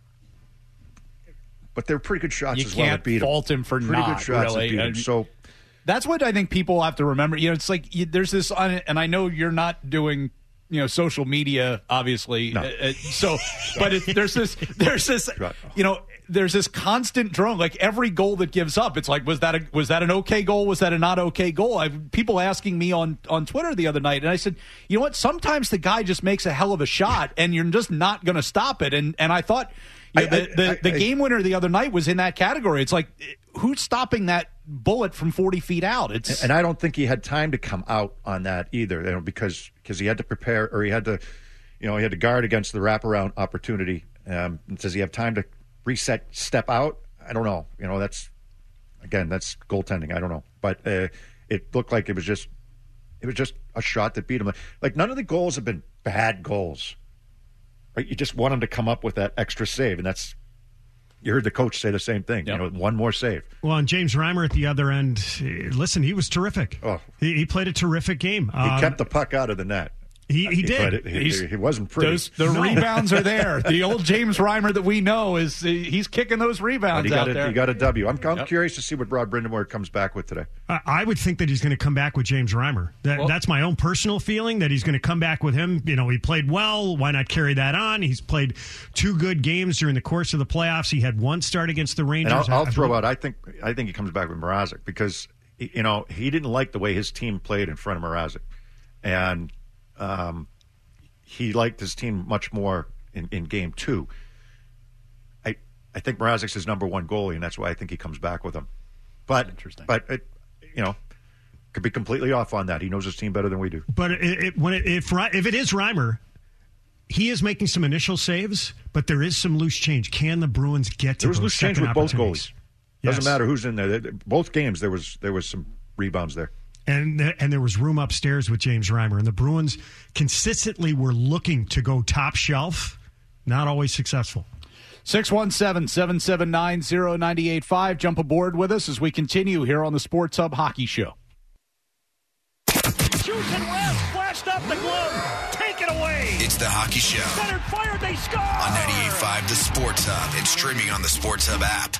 But they're pretty good shots as well. You can't fault him for pretty not, good shots really. that beat him. So that's what I think people have to remember. You know, it's like there's this, and I know you're not doing, you know, social media, obviously. No. There's this, you know, there's this constant drone. Like every goal that gives up, it's like, was that an okay goal? Was that a not okay goal? People asking me on Twitter the other night, and I said, you know what? Sometimes the guy just makes a hell of a shot, and you're just not going to stop it. And I thought. You know, the game winner the other night was in that category. It's like, who's stopping that bullet from 40 feet out? And I don't think he had time to come out on that either, you know, because he had to prepare, or he had to guard against the wraparound opportunity. Does he have time to reset, step out? I don't know. You know, that's goaltending. I don't know, but it looked like it was just a shot that beat him. Like none of the goals have been bad goals. Right? You just want him to come up with that extra save, and you heard the coach say the same thing. Yep. You know, one more save. Well, and James Reimer at the other end, listen, he was terrific. Oh, he played a terrific game. He kept the puck out of the net. He did. He wasn't pretty. The rebounds are there. The old James Reimer that we know he's kicking those rebounds out there. He got a W. I'm curious to see what Rod Brind'Amour comes back with today. I would think that he's going to come back with James Reimer. That's my own personal feeling, that he's going to come back with him. You know, he played well. Why not carry that on? He's played 2 good games during the course of the playoffs. He had 1 start against the Rangers. And I'll throw out. I think he comes back with Mrazek because you know he didn't like the way his team played in front of Mrazek, and he liked his team much more in game 2. I think Mrazek's his number 1 goalie, and that's why I think he comes back with him. But interesting. But it, you know, could be completely off on that. He knows his team better than we do. But if it is Reimer, he is making some initial saves, but there is some loose change. Can the Bruins get to there was those loose change second with both opportunities? goalies? Doesn't matter who's in there. Both games there was some rebounds there. And there was room upstairs with James Reimer. And the Bruins consistently were looking to go top shelf, not always successful. 617-779-0985. Jump aboard with us as we continue here on the Sports Hub Hockey Show. Shoots and wraps, flashed up the glove. Take it away. It's the Hockey Show. Centered, fired, they score. On 98.5 The Sports Hub and streaming on the Sports Hub app.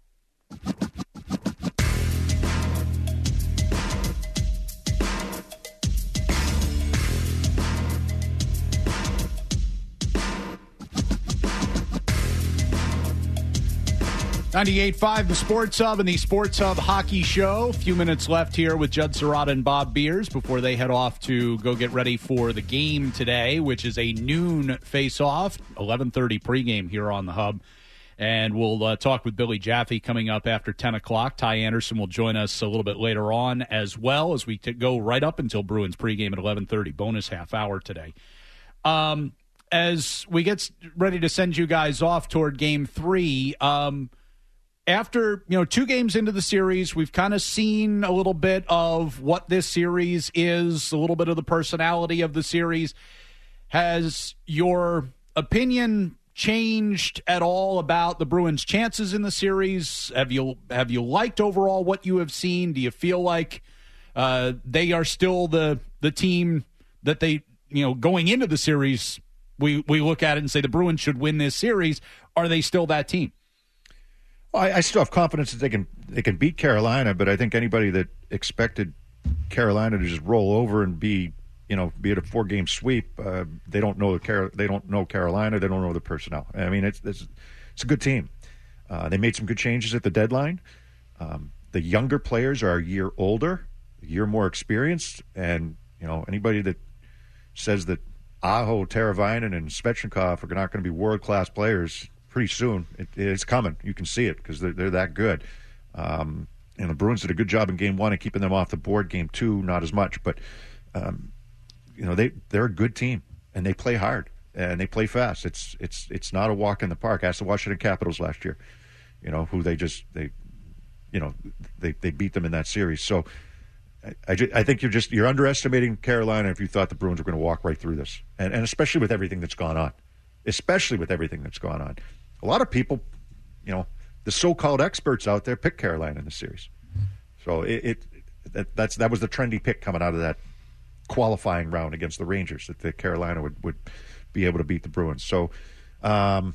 98.5 The Sports Hub and the Sports Hub Hockey Show. A few minutes left here with Judd Serrata and Bob Beers before they head off to go get ready for the game today, which is a noon face-off, 11:30 pregame here on the Hub. And we'll talk with Billy Jaffe coming up after 10 o'clock. Ty Anderson will join us a little bit later on as well as we go right up until Bruins pregame at 11:30, bonus half hour today. As we get ready to send you guys off toward Game 3, after 2 games into the series, we've kind of seen a little bit of what this series is, a little bit of the personality of the series. Has your opinion changed at all about the Bruins' chances in the series? Have you liked overall what you have seen? Do you feel like they are still the team that they, going into the series, we look at it and say the Bruins should win this series? Are they still that team? Well, I still have confidence that they can beat Carolina, but I think anybody that expected Carolina to just roll over and be at a 4-game sweep, they don't know Carolina, they don't know the personnel. I mean, it's a good team. They made some good changes at the deadline. The younger players are a year older, a year more experienced, and anybody that says that Aho, Teravainen, and Svechnikov are not going to be world-class players pretty soon, it's coming. You can see it because they're that good. And the Bruins did a good job in Game 1 of keeping them off the board. Game 2, not as much, but they're a good team and they play hard and they play fast. It's not a walk in the park. Ask the Washington Capitals last year, who they beat them in that series. So I think you're underestimating Carolina if you thought the Bruins were going to walk right through this, and especially with everything that's gone on. A lot of people, the so-called experts out there pick Carolina in the series. So that was the trendy pick coming out of that qualifying round against the Rangers, that Carolina would be able to beat the Bruins. So I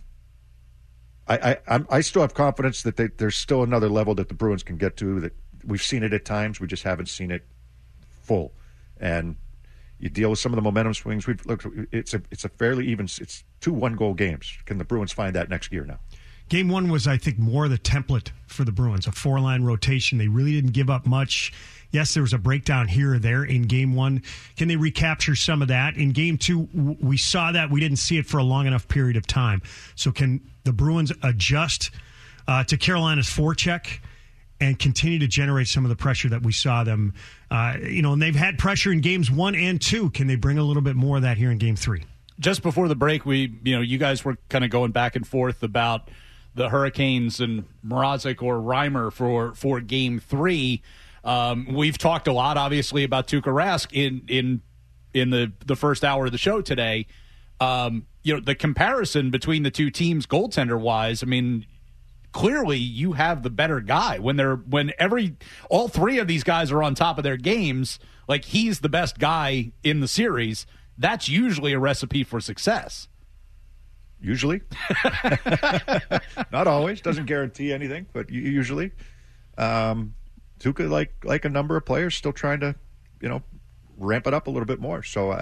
still have confidence that there's still another level that the Bruins can get to. That we've seen it at times, we just haven't seen it full. And you deal with some of the momentum swings. We've looked. It's a fairly even. It's 2 1-goal games. Can the Bruins find that next year now? Game 1 was, I think, more the template for the Bruins, a 4-line rotation. They really didn't give up much. Yes, there was a breakdown here or there in Game 1. Can they recapture some of that? In Game 2, we saw that. We didn't see it for a long enough period of time. So can the Bruins adjust to Carolina's forecheck and continue to generate some of the pressure that we saw them, and they've had pressure in Games 1 and 2. Can they bring a little bit more of that here in Game 3? Just before the break, you guys were kind of going back and forth about the Hurricanes and Mrazek or Reimer for Game 3. We've talked a lot, obviously, about Tuukka Rask in the first hour of the show today. The comparison between the two teams, goaltender-wise, I mean, clearly you have the better guy. When all three of these guys are on top of their games, like he's the best guy in the series, that's usually a recipe for success. Usually. Not always. Doesn't guarantee anything, but usually. Tuukka, like a number of players, still trying to, ramp it up a little bit more. So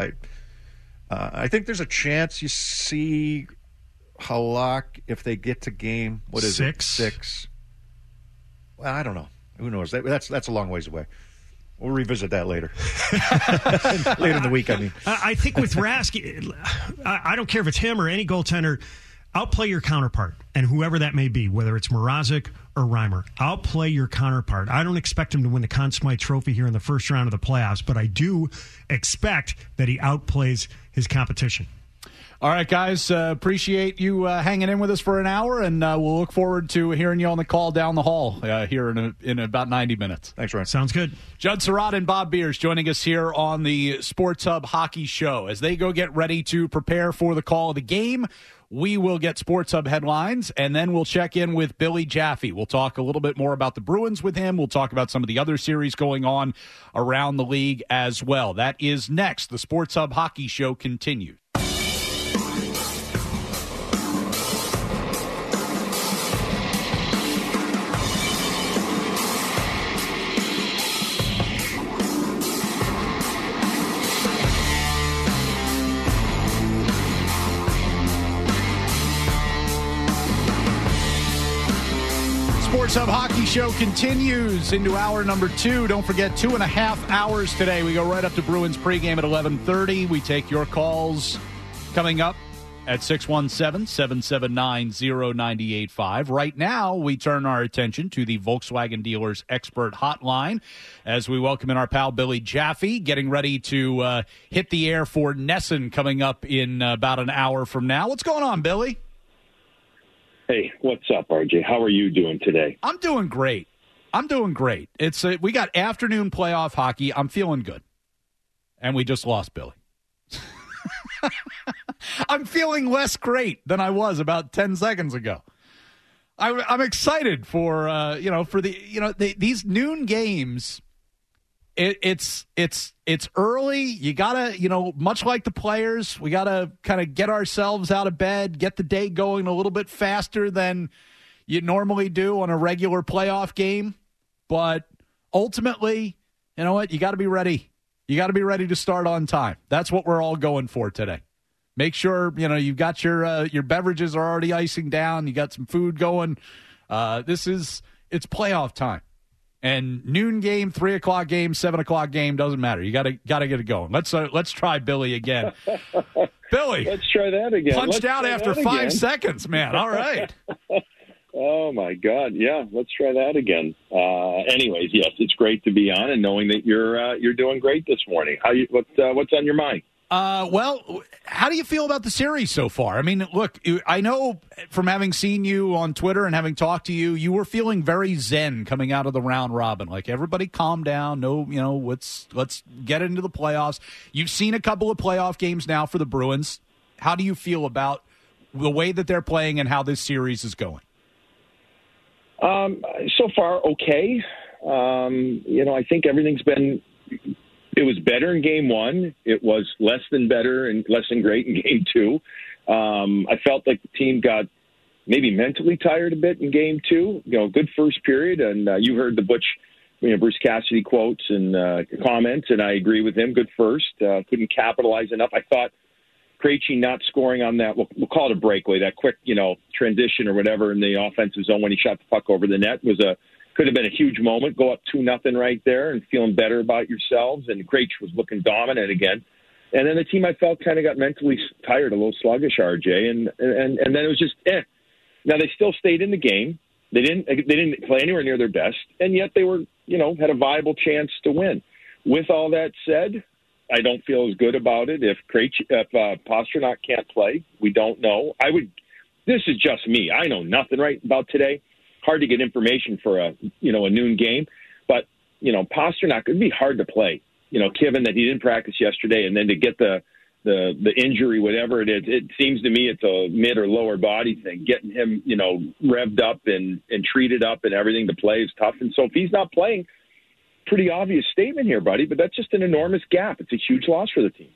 I think there's a chance you see Halak if they get to game, what is 6? 6. Well, I don't know. Who knows? That's a long ways away. We'll revisit that later. Later in the week, I mean. I think with Rask, I don't care if it's him or any goaltender, outplay your counterpart, and whoever that may be, whether it's Mrazek or Reimer, outplay your counterpart. I don't expect him to win the Conn Smythe Trophy here in the first round of the playoffs, but I do expect that he outplays his competition. All right, guys, appreciate you hanging in with us for an hour, and we'll look forward to hearing you on the call down the hall here in about 90 minutes. Thanks, Ryan. Sounds good. Judd Surratt and Bob Beers joining us here on the Sports Hub Hockey Show. As they go get ready to prepare for the call of the game, we will get Sports Hub headlines, and then we'll check in with Billy Jaffe. We'll talk a little bit more about the Bruins with him. We'll talk about some of the other series going on around the league as well. That is next. The Sports Hub Hockey Show continues. Sports Hub Hockey Show continues into hour number 2. Don't forget, 2.5 hours today. We go right up to Bruins pregame at 11:30. We take your calls coming up at 617-779-0985. Right now, we turn our attention to the Volkswagen Dealers Expert Hotline as we welcome in our pal Billy Jaffe, getting ready to hit the air for Nesson coming up in about an hour from now. What's going on, Billy? Hey, what's up, RJ? How are you doing today? I'm doing great. It's we got afternoon playoff hockey. I'm feeling good. And we just lost Billy. I'm feeling less great than I was about 10 seconds ago. I'm excited for these noon games. It's early. You gotta, much like the players, we gotta kind of get ourselves out of bed, get the day going a little bit faster than you normally do on a regular playoff game. But ultimately, you know what? You got to be ready. You got to be ready to start on time. That's what we're all going for today. Make sure, you've got your beverages are already icing down. You got some food going. It's playoff time. And noon game, 3 o'clock game, 7 o'clock game, doesn't matter. You got to get it going. Let's try Billy again. Billy, let's try that again. Punched out after 5 seconds, man. All right. Oh my God, yeah. Let's try that again. Anyways, yes, it's great to be on and knowing that you're doing great this morning. What's on your mind? Well, how do you feel about the series so far? I mean, look, I know from having seen you on Twitter and having talked to you, you were feeling very zen coming out of the round robin. Like, everybody calm down. No, let's get into the playoffs. You've seen a couple of playoff games now for the Bruins. How do you feel about the way that they're playing and how this series is going? So far, okay. I think everything's been. It was better in game one. It was less than better and less than great in game two. I felt like the team got maybe mentally tired a bit in game two. Good first period, and you heard the Bruce Cassidy quotes and comments, and I agree with him. Good first. Couldn't capitalize enough. I thought Krejci not scoring on that, we'll call it a breakaway, that quick, transition or whatever in the offensive zone when he shot the puck over the net could have been a huge moment. Go up 2-0 right there and feeling better about yourselves. And Krejci was looking dominant again. And then the team, I felt, kind of got mentally tired, a little sluggish, RJ. And then it was just, Now they still stayed in the game. They didn't play anywhere near their best, and yet they were, had a viable chance to win. With all that said, I don't feel as good about it. If Pastrnak can't play, we don't know. This is just me. I know nothing right about today. Hard to get information for a noon game, but Pastrnak, it'd be hard to play. Given that he didn't practice yesterday, and then to get the injury, whatever it is, it seems to me it's a mid or lower body thing. Getting him, revved up and treated up and everything to play is tough. And so if he's not playing, pretty obvious statement here, buddy, but that's just an enormous gap. It's a huge loss for the team.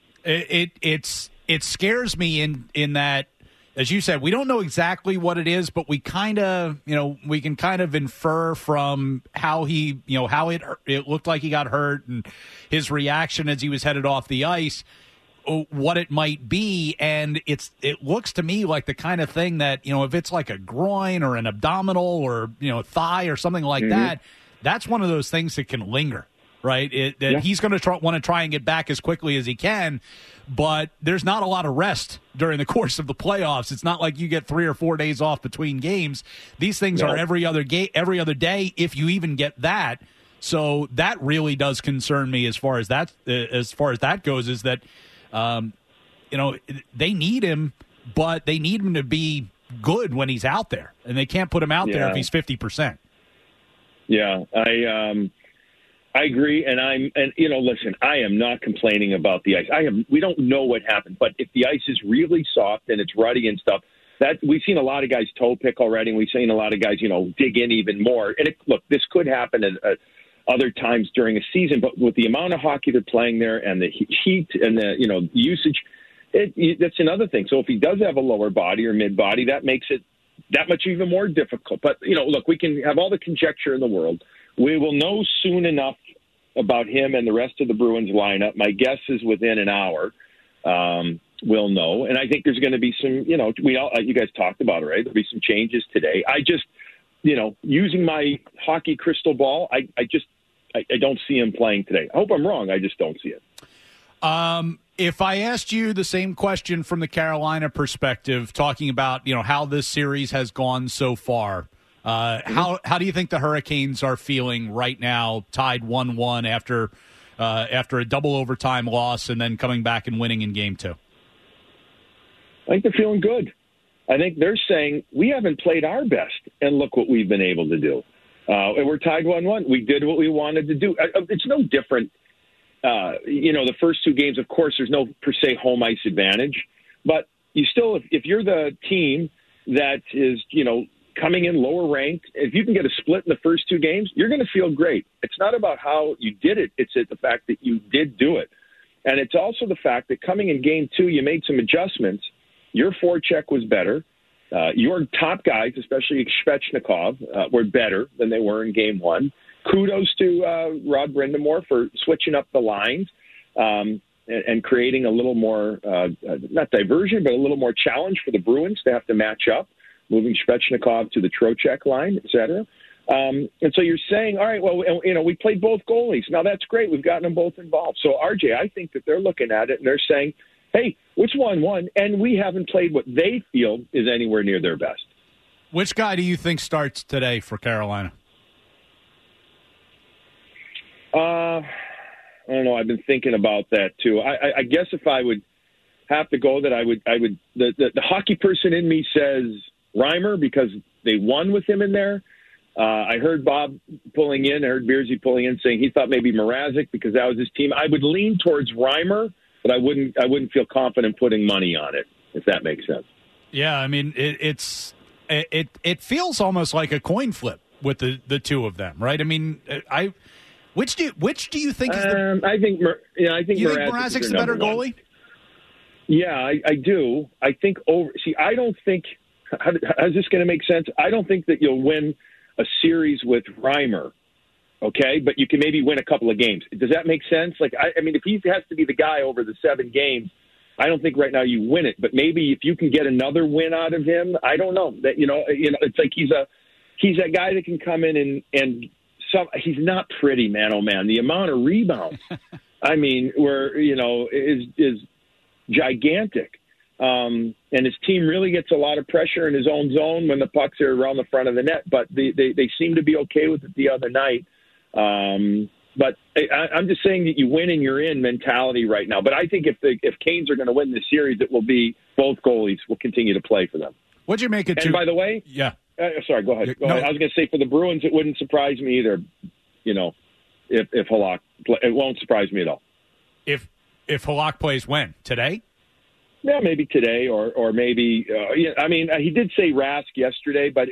It scares me in that, as you said, we don't know exactly what it is, but we kind of, we can kind of infer from how he, how it looked like he got hurt and his reaction as he was headed off the ice, what it might be. And it looks to me like the kind of thing that, if it's like a groin or an abdominal or, thigh or something like that, that's one of those things that can linger, right? He's going to want to try and get back as quickly as he can, but there's not a lot of rest during the course of the playoffs. It's not like you get 3 or 4 days off between games. These things are every other day, if you even get that. So that really does concern me as far as that goes. Is that they need him, but they need him to be good when he's out there, and they can't put him out there if he's 50%. Yeah, I agree, and listen, I am not complaining about the ice. We don't know what happened, but if the ice is really soft and it's ruddy and stuff, that we've seen a lot of guys toe pick already, and we've seen a lot of guys, dig in even more. And look, this could happen at other times during a season, but with the amount of hockey they're playing there and the heat and the usage, that's another thing. So if he does have a lower body or mid body, that makes it that much even more difficult. But look, we can have all the conjecture in the world. We will know soon enough about him and the rest of the Bruins lineup. My guess is within an hour, we'll know. And I think there's going to be some, you guys talked about it, right? There'll be some changes today. I just, using my hockey crystal ball, I don't see him playing today. I hope I'm wrong. I just don't see it. If I asked you the same question from the Carolina perspective, talking about, how this series has gone so far, how do you think the Hurricanes are feeling right now, tied 1-1 after a double overtime loss and then coming back and winning in game 2? I think they're feeling good. I think they're saying we haven't played our best, and look what we've been able to do. And we're tied 1-1. We did what we wanted to do. It's no different. The first 2 games, of course, there's no per se home ice advantage, but you still, if you're the team that is, coming in lower ranked, if you can get a split in the first 2 games, you're going to feel great. It's not about how you did it. It's the fact that you did do it. And it's also the fact that coming in game 2, you made some adjustments. Your forecheck was better. Your top guys, especially Svechnikov, were better than they were in game 1. Kudos to Rod Brind'Amour for switching up the lines and creating a little more, not diversion, but a little more challenge for the Bruins to have to match up, moving Svechnikov to the Trocheck line, et cetera. And so you're saying, all right, well, we played both goalies. Now, that's great. We've gotten them both involved. So, RJ, I think that they're looking at it and they're saying, hey, it's 1-1, and we haven't played what they feel is anywhere near their best. Which guy do you think starts today for Carolina? don't know. I've been thinking about that too. I guess if I would have to go, that I would. The hockey person in me says Reimer because they won with him in there. I heard Bob pulling in. I heard Beersy pulling in, saying he thought maybe Mrazek because that was his team. I would lean towards Reimer, but I wouldn't feel confident putting money on it, if that makes sense. Yeah, I mean it feels almost like a coin flip with the two of them, right? I mean, which do you think is the? I think Mrazek's the better goalie? Yeah, I do. I think I don't think. How is this going to make sense? I don't think that you'll win a series with Reimer, okay? But you can maybe win a couple of games. Does that make sense? Like, I mean, if he has to be the guy over the 7 games, I don't think right now you win it. But maybe if you can get another win out of him, I don't know. That it's like he's that guy that can come in and he's not pretty, man. Oh man, the amount of rebounds, I mean, is gigantic. And his team really gets a lot of pressure in his own zone when the pucks are around the front of the net. But they seem to be okay with it the other night. But I'm just saying that you win and you're in mentality right now. But I think if Canes are going to win this series, it will be both goalies will continue to play for them. What'd you make it to? And by the way, yeah. Sorry, go ahead. I was going to say for the Bruins, it wouldn't surprise me either. If Halak, it won't surprise me at all. If Halak plays when? Today? Yeah, maybe today or maybe. I mean, he did say Rask yesterday, but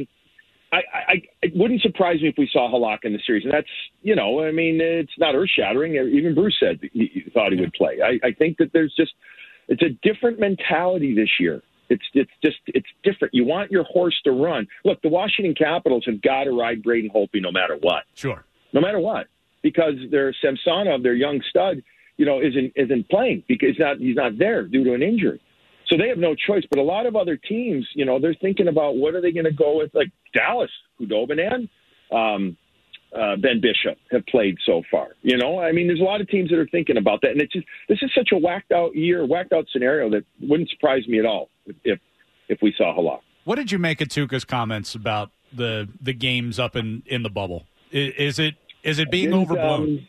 it wouldn't surprise me if we saw Halak in the series, and that's it's not earth shattering. Even Bruce said he thought he would play. I think that it's a different mentality this year. It's different. You want your horse to run. Look, the Washington Capitals have got to ride Braden Holtby no matter what. Sure. No matter what, because their Samsonov, their young stud, isn't playing because he's not there due to an injury. So they have no choice. But a lot of other teams, they're thinking about what are they going to go with, like Dallas, Khudobin and Ben Bishop have played so far. I mean, there's a lot of teams that are thinking about that. And this is such a whacked out scenario that wouldn't surprise me at all if we saw Halak. What did you make of Tuukka's comments about the games up in the bubble? Is it being overblown?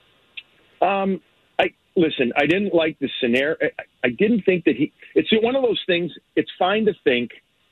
Listen, I didn't like the scenario. I didn't think that it's one of those things. It's fine to think.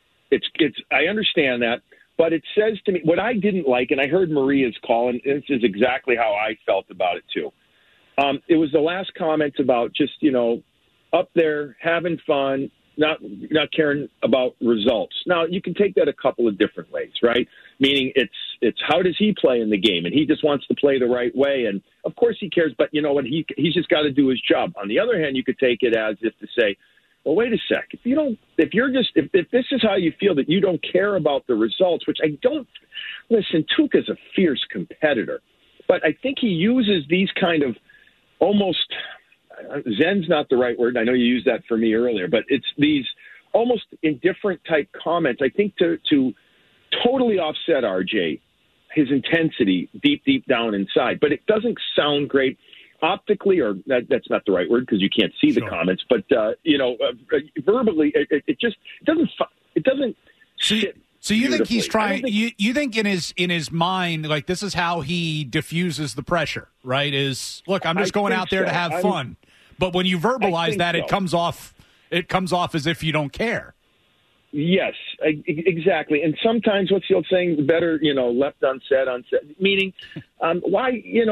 I understand that, but it says to me what I didn't like, and I heard Maria's call, and this is exactly how I felt about it too. It was the last comments about just up there having fun, not caring about results. Now you can take that a couple of different ways, right? Meaning it's how does he play in the game, and he just wants to play the right way, and of course he cares. But you know what? He's just got to do his job. On the other hand, you could take it as if to say, well, wait a sec. If this is how you feel that you don't care about the results, which I don't. Listen, Tuukka's a fierce competitor, but I think he uses these kind of almost. Zen's not the right word. I know you used that for me earlier, but it's these almost indifferent type comments. I think to totally offset RJ, his intensity deep down inside, but it doesn't sound great optically, or that's not the right word because you can't see the comments, but verbally, it doesn't. So you think he's trying? You think in his mind, like this is how he diffuses the pressure, right? Is look, I'm just going out there to have fun. But when you verbalize that, it comes off as if you don't care. Yes, exactly. And sometimes what's the old saying? Better, left unsaid. Meaning, why?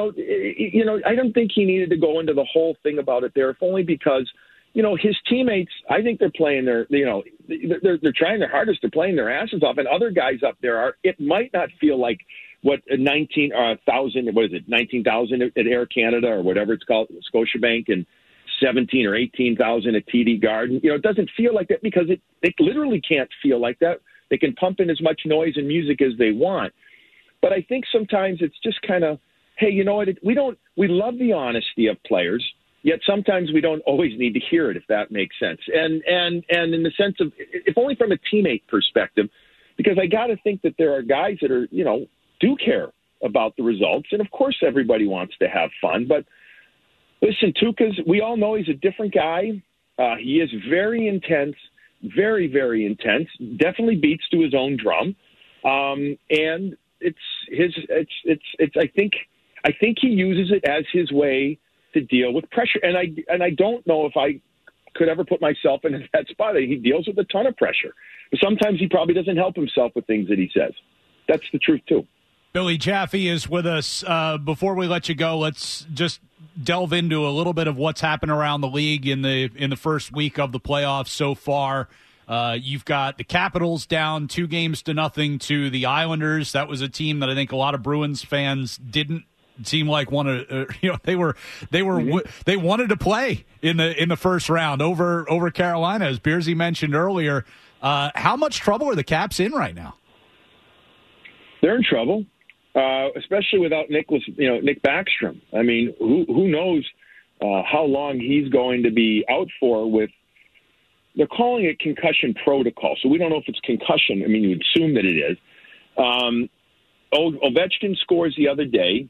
I don't think he needed to go into the whole thing about it there, if only because. His teammates, I think they're playing they're trying their hardest. They're playing their asses off, and other guys up there are. It might not feel like what 19,000. What is it? 19,000 at Air Canada or whatever it's called, Scotiabank, and 17 or 18,000 at TD Garden. It doesn't feel like that because it literally can't feel like that. They can pump in as much noise and music as they want, but I think sometimes it's just kind of, hey, you know what? We love the honesty of players. Yet sometimes we don't always need to hear it, if that makes sense. And in the sense of, if only from a teammate perspective, because I got to think that there are guys that are, do care about the results. And of course, everybody wants to have fun. But listen, we all know he's a different guy. He is very intense, very, very intense. Definitely beats to his own drum. And I think I think he uses it as his way to deal with pressure. And I don't know if I could ever put myself in that spot. He deals with a ton of pressure. But sometimes he probably doesn't help himself with things that he says. That's the truth, too. Billy Jaffe is with us. Before we let you go, let's just delve into a little bit of what's happened around the league in the first week of the playoffs so far. You've got the Capitals down 2-0 to the Islanders. That was a team that I think a lot of Bruins fans didn't seem like they wanted to play in the first round over Carolina, as Beersy mentioned earlier. How much trouble are the Caps in right now? They're in trouble, especially without Nick Backstrom. I mean, who knows how long he's going to be out for with. They're calling it concussion protocol, so we don't know if it's concussion. I mean, you assume that it is. Ovechkin scores yesterday.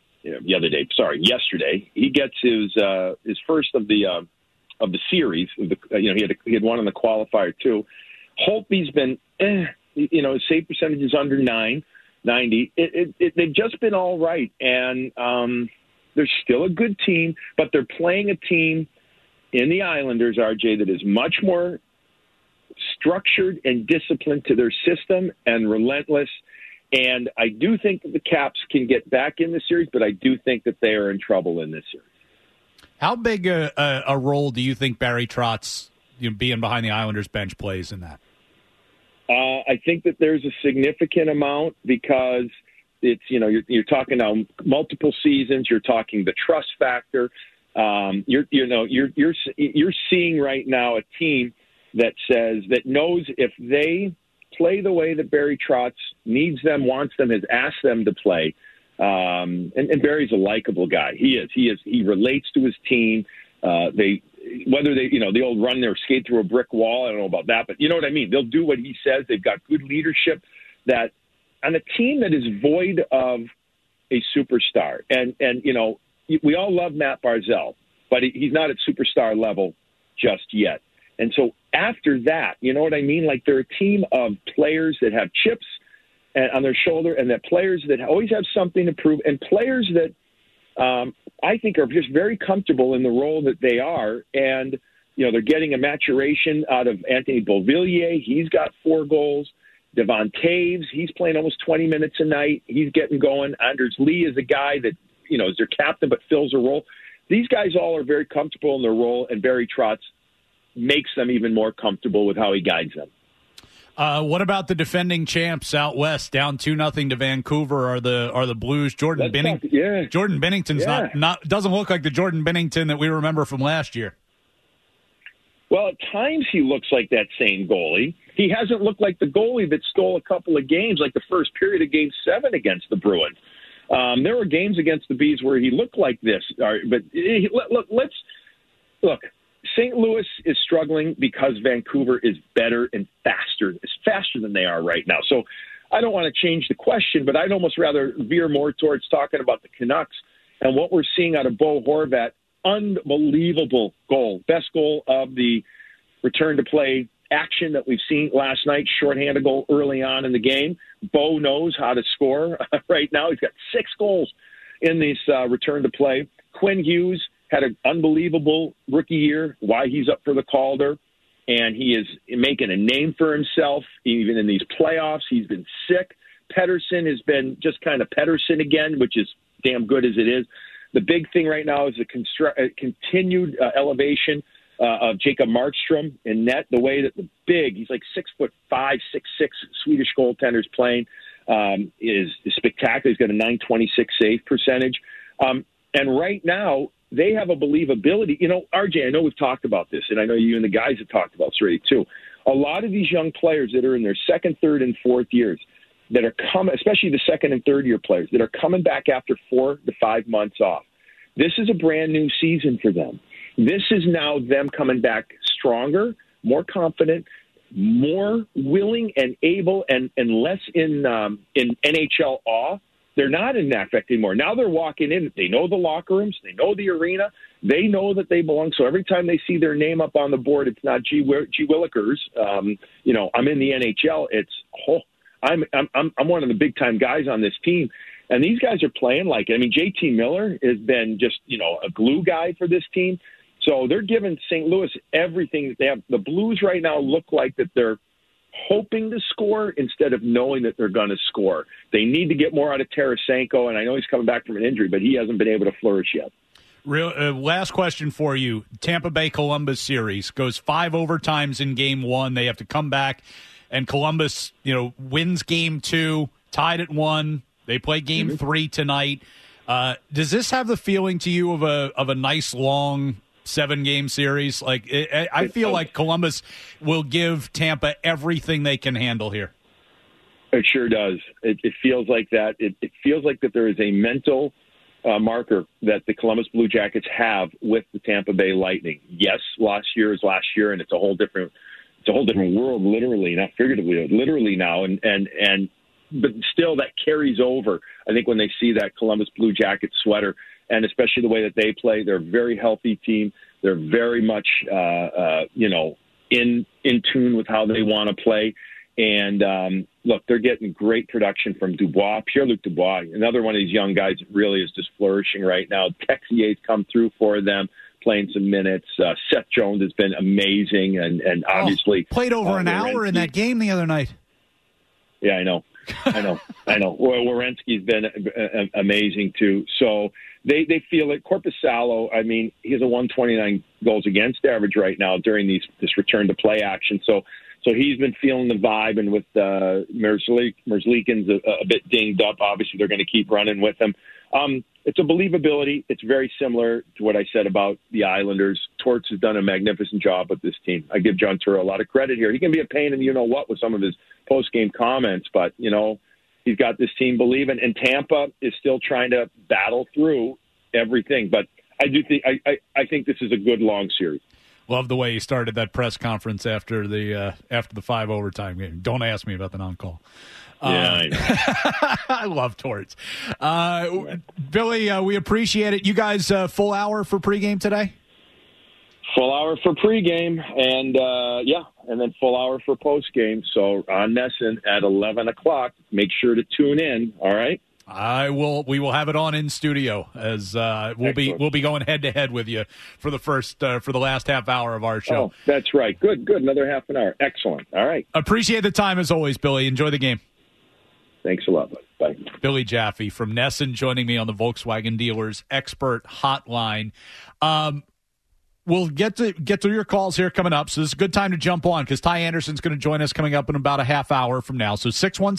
He gets his first of the series. He had one in the qualifier too. Holtby's been, his save percentage is under 90. They've just been all right, and they're still a good team, but they're playing a team in the Islanders, RJ, that is much more structured and disciplined to their system and relentless. And I do think that the Caps can get back in the series, but I do think that they are in trouble in this series. How big a role do you think Barry Trotz, being behind the Islanders bench, plays in that? I think that there's a significant amount because it's you're talking now multiple seasons. You're talking the trust factor. You're seeing right now a team that knows if they play the way that Barry Trotz needs them, wants them, has asked them to play. And Barry's a likable guy. He is. He relates to his team. The old run there, skate through a brick wall. I don't know about that, but you know what I mean. They'll do what he says. They've got good leadership. That on a team that is void of a superstar, and we all love Matt Barzal, but he's not at superstar level just yet. And so after that, you know what I mean? Like they're a team of players that have chips on their shoulder, and that players that always have something to prove, and players that I think are just very comfortable in the role that they are. And, they're getting a maturation out of Anthony Beauvillier. He's got 4 goals. Devon Taves, he's playing almost 20 minutes a night. He's getting going. Anders Lee is a guy that, is their captain but fills a role. These guys all are very comfortable in their role, and Barry Trotz makes them even more comfortable with how he guides them. What about the defending champs out west, down 2-0 to Vancouver? Are the Blues? Jordan Binnington's not doesn't look like the Jordan Binnington that we remember from last year. Well, at times he looks like that same goalie. He hasn't looked like the goalie that stole a couple of games, like the first period of Game 7 against the Bruins. There were games against the Bees where he looked like this. But look. St. Louis is struggling because Vancouver is better and faster. It's faster than they are right now. So I don't want to change the question, but I'd almost rather veer more towards talking about the Canucks and what we're seeing out of Bo Horvat. Unbelievable goal. Best goal of the return to play action that we've seen last night. Shorthanded goal early on in the game. Bo knows how to score right now. He's got 6 goals in this return to play. Quinn Hughes had an unbelievable rookie year, why he's up for the Calder, and he is making a name for himself, even in these playoffs. He's been sick. Pettersson has been just kind of Pettersson again, which is damn good as it is. The big thing right now is the continued elevation of Jacob Markstrom in net, the way that he's like 6'5", 6'6", Swedish goaltender's playing is spectacular. He's got a .926 save percentage. And right now, they have a believability. RJ, I know we've talked about this, and I know you and the guys have talked about this already too. A lot of these young players that are in their second, third, and fourth years that are coming, especially the second and third year players that are coming back after 4 to 5 months off. This is a brand new season for them. This is now them coming back stronger, more confident, more willing and able, and less in NHL awe. They're not in that effect anymore. Now they're walking in. They know the locker rooms. They know the arena. They know that they belong. So every time they see their name up on the board, it's not G. Willikers. I'm in the NHL. It's I'm one of the big time guys on this team, And these guys are playing like it. I mean, JT Miller has been just, a glue guy for this team. So they're giving St. Louis everything that they have. The Blues right now look like that they're hoping to score instead of knowing that they're going to score. They need to get more out of Tarasenko, and I know he's coming back from an injury, but he hasn't been able to flourish yet. Last question for you. Tampa Bay-Columbus series goes 5 overtimes in Game 1. They have to come back, and Columbus, wins Game 2, tied at 1. They play Game 3 tonight. Does this have the feeling to you of a nice, long 7-game series? Like I feel like Columbus will give Tampa everything they can handle here. It sure does. It feels like that. It feels like that there is a mental marker that the Columbus Blue Jackets have with the Tampa Bay Lightning. Yes, last year is last year, and it's a whole different world, literally, not figuratively, literally now, and but still that carries over. I think when they see that Columbus Blue Jackets sweater, and especially the way that they play, they're a very healthy team. They're very much, in tune with how they want to play. And look, they're getting great production from Dubois, Pierre-Luc Dubois, another one of these young guys that really is just flourishing right now. Texier's come through for them, playing some minutes. Seth Jones has been amazing, and obviously played over an hour in that game the other night. Yeah, I know. Werenski's been amazing too. So they feel it. Korpisalo, I mean, he's a 129 goals against average right now during this return to play action. So he's been feeling the vibe, and with Merzlikin's a bit dinged up. Obviously, they're going to keep running with him. It's a believability. It's very similar to what I said about the Islanders. Torts has done a magnificent job with this team. I give John Turra a lot of credit here. He can be a pain in the you-know-what with some of his post-game comments, but, he's got this team believing, and Tampa is still trying to battle through everything. But I think this is a good, long series. Love the way he started that press conference after the 5 overtime game. Don't ask me about the non-call. Yeah, I know. I love Torts. Billy, we appreciate it. You guys full hour for pregame today? Full hour for pregame, and and then full hour for postgame. So on Nesson at 11 o'clock. Make sure to tune in. All right. We will have it on in studio as we'll be going head to head with you for the last half hour of our show. Oh, that's right. Good. Another half an hour. Excellent. All right. Appreciate the time as always, Billy. Enjoy the game. Thanks a lot, bud. Bye. Billy Jaffe from Nesson joining me on the Volkswagen Dealers Expert Hotline. We'll get to your calls here coming up, so this is a good time to jump on because Ty Anderson's going to join us coming up in about a half hour from now. So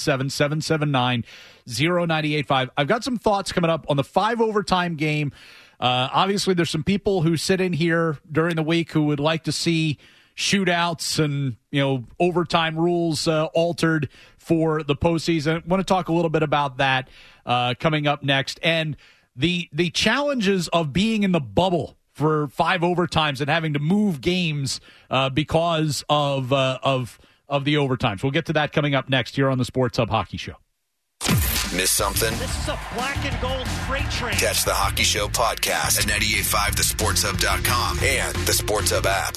617-779-0985. I've got some thoughts coming up on the 5 overtime game. Obviously, there's some people who sit in here during the week who would like to see shootouts and overtime rules altered for the postseason. I want to talk a little bit about that coming up next, and the challenges of being in the bubble for 5 overtimes and having to move games because of the overtimes. We'll get to that coming up next here on the Sports Hub Hockey Show. Miss something? This is a black and gold freight train. Catch the Hockey Show podcast at 985thesportshub.com and the Sports Hub app.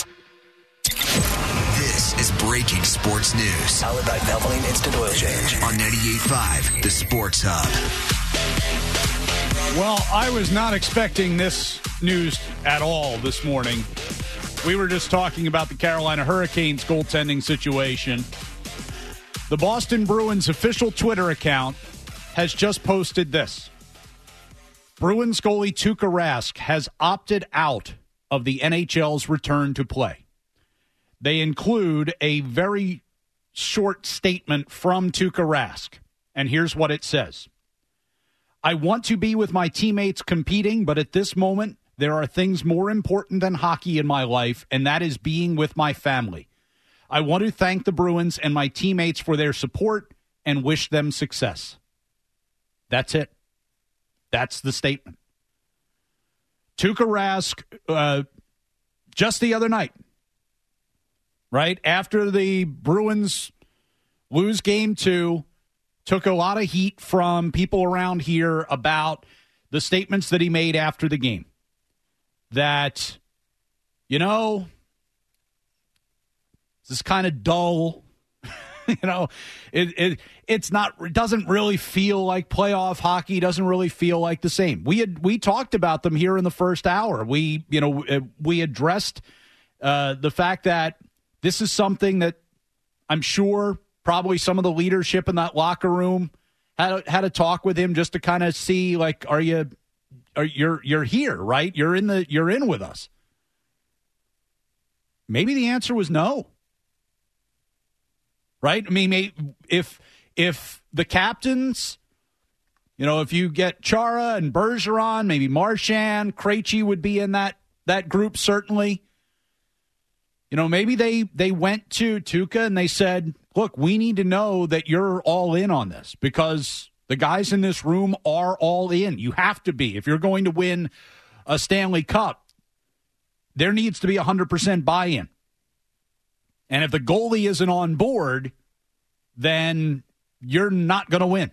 This is breaking sports news. Powered by Valvoline Instant Oil Change on 98.5 The Sports Hub. Well, I was not expecting this news at all this morning. We were just talking about the Carolina Hurricanes goaltending situation. The Boston Bruins official Twitter account has just posted this. Bruins goalie Tuukka Rask has opted out of the NHL's return to play. They include a very short statement from Tuukka Rask, and here's what it says. I want to be with my teammates competing, but at this moment, there are things more important than hockey in my life, and that is being with my family. I want to thank the Bruins and my teammates for their support and wish them success. That's it. That's the statement. Tuukka Rask, just the other night, right after the Bruins lose Game 2, took a lot of heat from people around here about the statements that he made after the game. That, this is kind of dull. It's not. It doesn't really feel like playoff hockey. Doesn't really feel like the same. We talked about them here in the first hour. We addressed the fact that this is something that I'm sure probably some of the leadership in that locker room had a talk with him just to kind of see, like, you're here, right? You're in with us. Maybe the answer was no. Right? I mean, if the captains, if you get Chara and Bergeron, maybe Marchand, Krejci would be in that group, certainly. Maybe they went to Tuukka and they said, look, we need to know that you're all in on this because the guys in this room are all in. You have to be. If you're going to win a Stanley Cup, there needs to be 100% buy-in. And if the goalie isn't on board, then you're not going to win.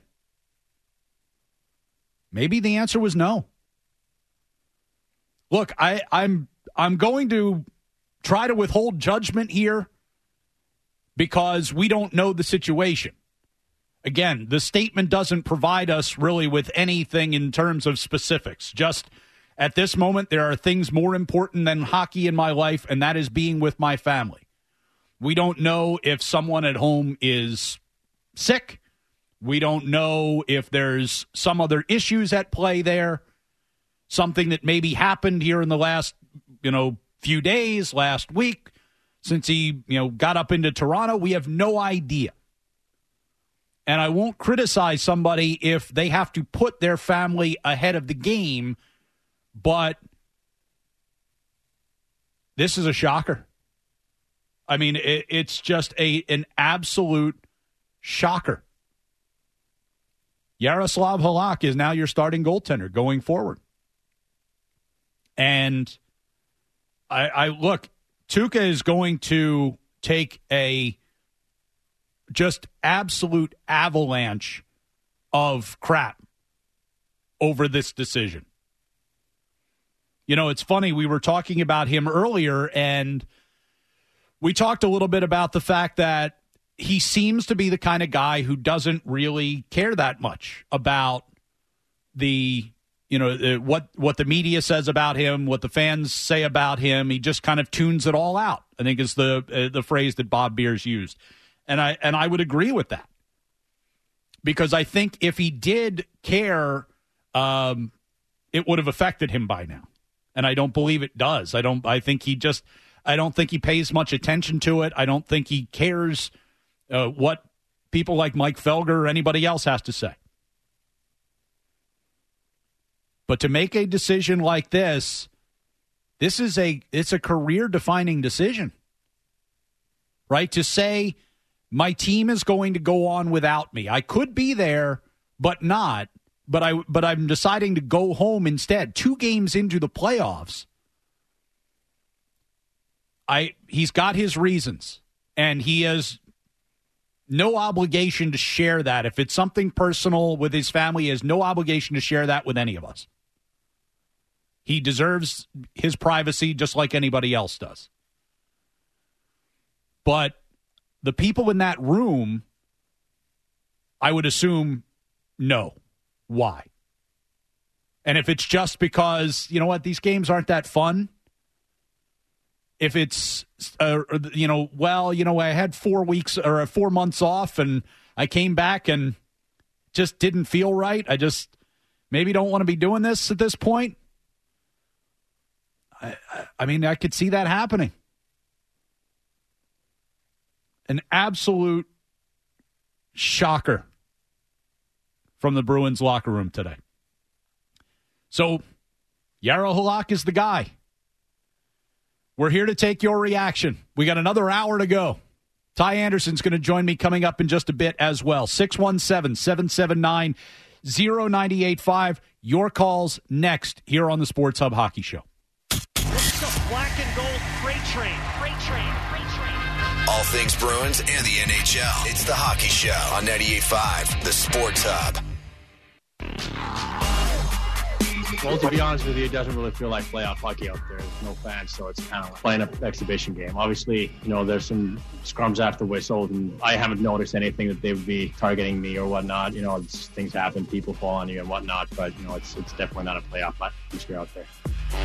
Maybe the answer was no. Look, I'm going to try to withhold judgment here because we don't know the situation. Again, the statement doesn't provide us really with anything in terms of specifics. Just at this moment, there are things more important than hockey in my life, and that is being with my family. We don't know if someone at home is sick. We don't know if there's some other issues at play there, something that maybe happened here in the last, few days, last week, since he, got up into Toronto. We have no idea. And I won't criticize somebody if they have to put their family ahead of the game, but this is a shocker. I mean, it's just an absolute shocker. Yaroslav Halak is now your starting goaltender going forward. And I look, Tuukka is going to take a just absolute avalanche of crap over this decision. It's funny, we were talking about him earlier, and we talked a little bit about the fact that he seems to be the kind of guy who doesn't really care that much about the, what the media says about him, what the fans say about him. He just kind of tunes it all out, I think is the phrase that Bob Beers used. And I would agree with that. Because I think if he did care, it would have affected him by now. And I don't believe it does. I don't think he pays much attention to it. I don't think he cares what people like Mike Felger or anybody else has to say. But to make a decision like this, it's a career-defining decision. Right? To say, my team is going to go on without me. I could be there, but not. But I'm deciding to go home instead. 2 games into the playoffs, he's got his reasons, and he has no obligation to share that. If it's something personal with his family, he has no obligation to share that with any of us. He deserves his privacy just like anybody else does. But the people in that room, I would assume, no. Why? And if it's just because, these games aren't that fun. If it's, I had 4 weeks or 4 months off and I came back and just didn't feel right. I just maybe don't want to be doing this at this point. I could see that happening. An absolute shocker from the Bruins locker room today. So, Jaro Halak is the guy. We're here to take your reaction. We got another hour to go. Ty Anderson's going to join me coming up in just a bit as well. 617-779-0985. Your calls next here on the Sports Hub Hockey Show. This is a black and gold freight train. Freight train. Freight train. All things Bruins and the NHL. It's the Hockey Show on 98.5, the Sports Hub. Well, to be honest with you, it doesn't really feel like playoff hockey out there. There's no fans, so it's kind of like playing an exhibition game. Obviously, there's some scrums after whistled, and I haven't noticed anything that they would be targeting me or whatnot. Things happen, people fall on you and whatnot, but, it's definitely not a playoff atmosphere out there.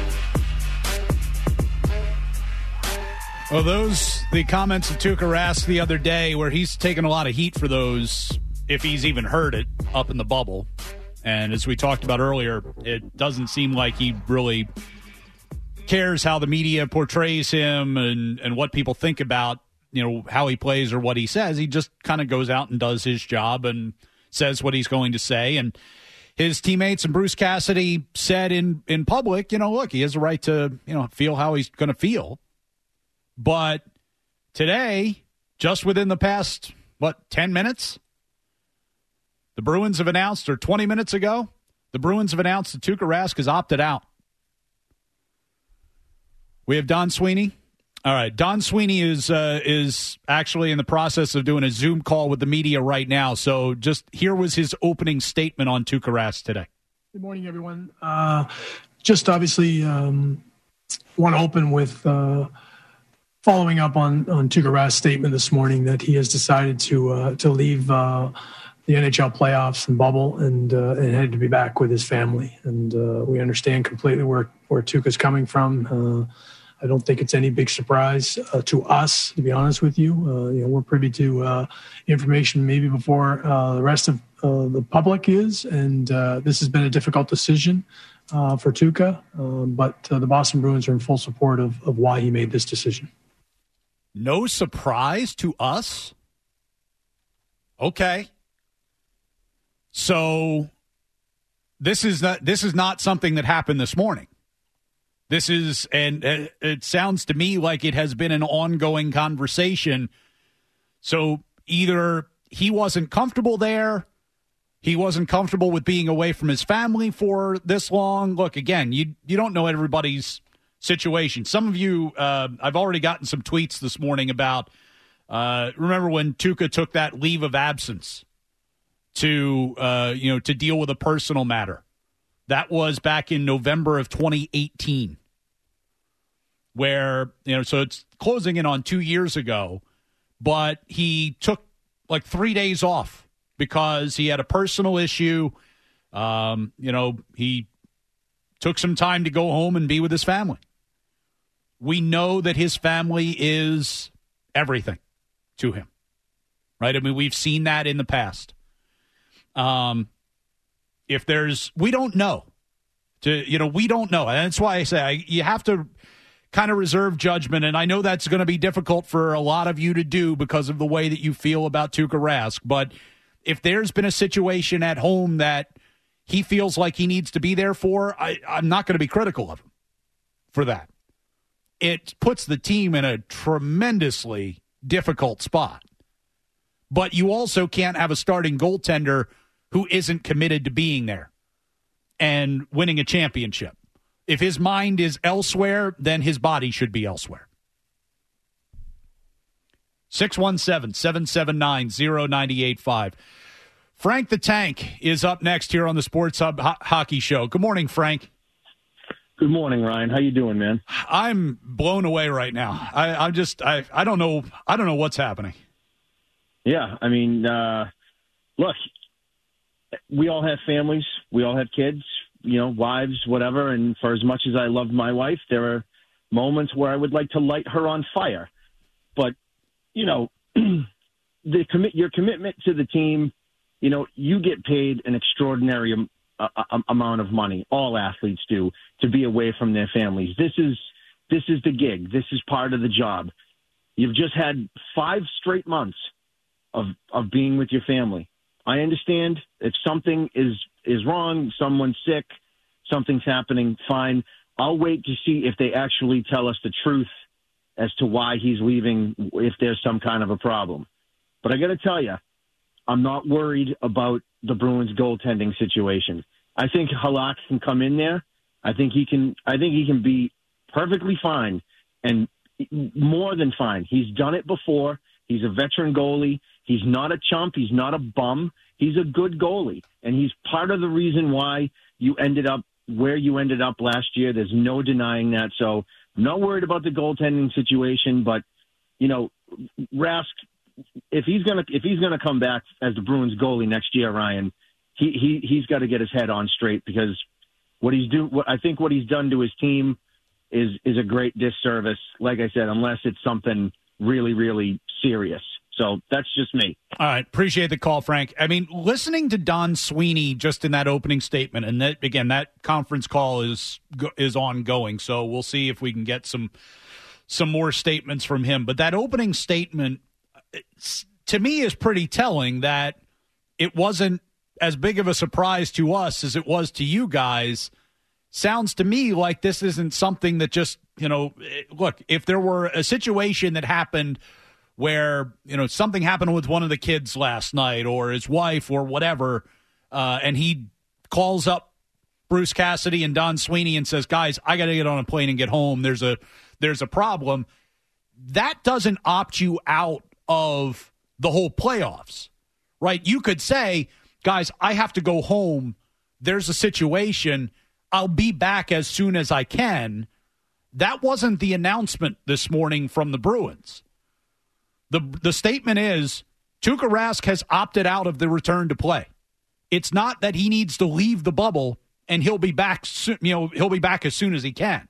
Well, the comments of Tuukka Rask the other day where he's taken a lot of heat for those, if he's even heard it, up in the bubble. And as we talked about earlier, it doesn't seem like he really cares how the media portrays him and what people think about, how he plays or what he says. He just kind of goes out and does his job and says what he's going to say. And his teammates and Bruce Cassidy said in public, look, he has a right to, feel how he's going to feel. But today, just within the past, 10 minutes, the Bruins have announced, or 20 minutes ago, the Bruins have announced that Tuukka Rask has opted out. We have Don Sweeney. All right, Don Sweeney is actually in the process of doing a Zoom call with the media right now. So here was his opening statement on Tuukka Rask today. Good morning, everyone. Just obviously want to open with following up on Tuukka Rask's statement this morning that he has decided to leave the NHL playoffs and bubble and head to be back with his family. And we understand completely where Tuukka's coming from. I don't think it's any big surprise to us, to be honest with you. We're privy to information maybe before the rest of the public is, and this has been a difficult decision for Tuukka, but the Boston Bruins are in full support of why he made this decision. No surprise to us? Okay. So this is not something that happened this morning. This is, and it sounds to me like it has been an ongoing conversation. So either he wasn't comfortable there, he wasn't comfortable with being away from his family for this long. Look, again, you don't know everybody's situation. Some of you, I've already gotten some tweets this morning about, remember when Tuukka took that leave of absence to deal with a personal matter. That was back in November of 2018, where, so it's closing in on 2 years ago, but he took like 3 days off because he had a personal issue. He took some time to go home and be with his family. We know that his family is everything to him, right? I mean, we've seen that in the past. We don't know. We don't know. And that's why I say you have to kind of reserve judgment. And I know that's going to be difficult for a lot of you to do because of the way that you feel about Tuukka Rask. But if there's been a situation at home that he feels like he needs to be there for, I'm not going to be critical of him for that. It puts the team in a tremendously difficult spot. But you also can't have a starting goaltender who isn't committed to being there and winning a championship. If his mind is elsewhere, then his body should be elsewhere. 617-779-0985. Frank the Tank is up next here on the Sports Hub Hockey Show. Good morning, Frank. Good morning, Ryan. How you doing, man? I'm blown away right now. I don't know what's happening. Yeah, I mean, look, we all have families. We all have kids, wives, whatever. And for as much as I love my wife, there are moments where I would like to light her on fire. But, your commitment to the team, you get paid an extraordinary amount of money. All athletes do, to be away from their families. This is the gig. This is part of the job. You've just had 5 straight months of being with your family. I understand if something is wrong, someone's sick, something's happening, fine. I'll wait to see if they actually tell us the truth as to why he's leaving, if there's some kind of a problem. But I got to tell you, I'm not worried about the Bruins goaltending situation. I think Halak can come in there. I think he can be perfectly fine and more than fine. He's done it before. He's a veteran goalie. He's not a chump. He's not a bum. He's a good goalie. And he's part of the reason why you ended up where you ended up last year. There's no denying that. So I'm not worried about the goaltending situation, but, Rask, if he's gonna come back as the Bruins goalie next year, Ryan, he's got to get his head on straight, because I think what he's done to his team is a great disservice. Like I said, unless it's something really, really serious. So that's just me. All right. Appreciate the call, Frank. I mean, listening to Don Sweeney just in that opening statement, and that, again, that conference call is ongoing. So we'll see if we can get some more statements from him. But that opening statement, to me, is pretty telling that it wasn't as big of a surprise to us as it was to you guys. Sounds to me like this isn't something that just, look, if there were a situation that happened where, something happened with one of the kids last night or his wife or whatever, and he calls up Bruce Cassidy and Don Sweeney and says, guys, I got to get on a plane and get home. There's a problem. That doesn't opt you out of the whole playoffs, right? You could say, guys, I have to go home. There's a situation. I'll be back as soon as I can. That wasn't the announcement this morning from the Bruins. The statement is Tuukka Rask has opted out of the return to play. It's not that he needs to leave the bubble and he'll be back. He'll be back as soon as he can.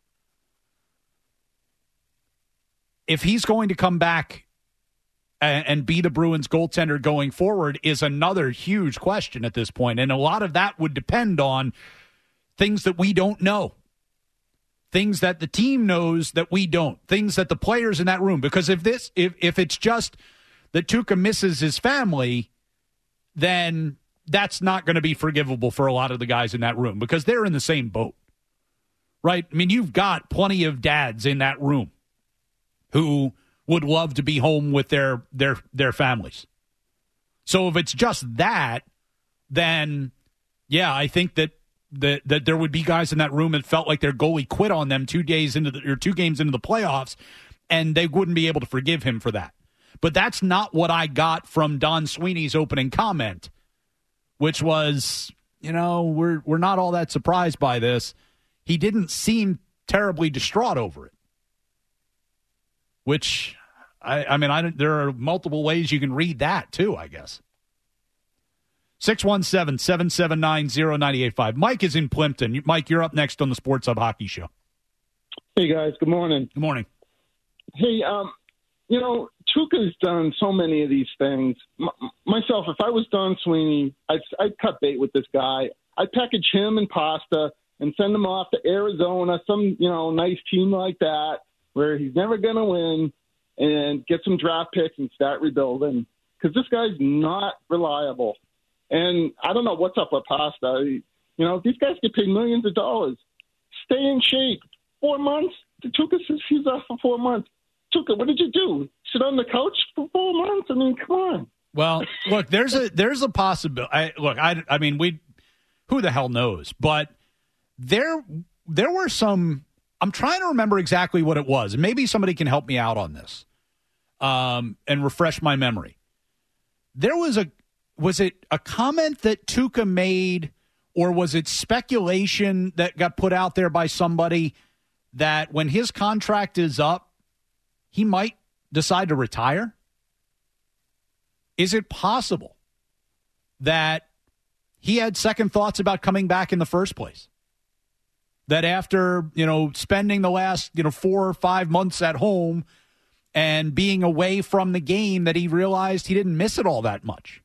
If he's going to come back and be the Bruins goaltender going forward is another huge question at this point. And a lot of that would depend on things that we don't know. Things that the team knows that we don't. Things that the players in that room. Because if it's just that Tuukka misses his family, then that's not going to be forgivable for a lot of the guys in that room because they're in the same boat. Right? I mean, you've got plenty of dads in that room who would love to be home with their families. So if it's just that, then yeah, I think that there would be guys in that room that felt like their goalie quit on them 2 games into the playoffs, and they wouldn't be able to forgive him for that. But that's not what I got from Don Sweeney's opening comment, which was, we're not all that surprised by this. He didn't seem terribly distraught over it. Which, there are multiple ways you can read that too, I guess. 617-779-0985. Mike is in Plimpton. Mike, you're up next on the Sports Hub Hockey Show. Hey, guys. Good morning. Good morning. Hey, Tuukka's done so many of these things. Myself, if I was Don Sweeney, I'd cut bait with this guy. I'd package him and pasta and send him off to Arizona, some, nice team like that, where he's never going to win, and get some draft picks and start rebuilding. Because this guy's not reliable. And I don't know what's up with Pasta. These guys get paid millions of dollars. Stay in shape. 4 months? Tuukka says he's off for 4 months. Tuukka, what did you do? Sit on the couch for 4 months? I mean, come on. Well, look, there's a possibility. Who the hell knows? But there were some. I'm trying to remember exactly what it was. Maybe somebody can help me out on this, and refresh my memory. Was it a comment that Tuukka made, or was it speculation that got put out there by somebody that when his contract is up, he might decide to retire? Is it possible that he had second thoughts about coming back in the first place? That after, spending the last, 4 or 5 months at home and being away from the game, that he realized he didn't miss it all that much?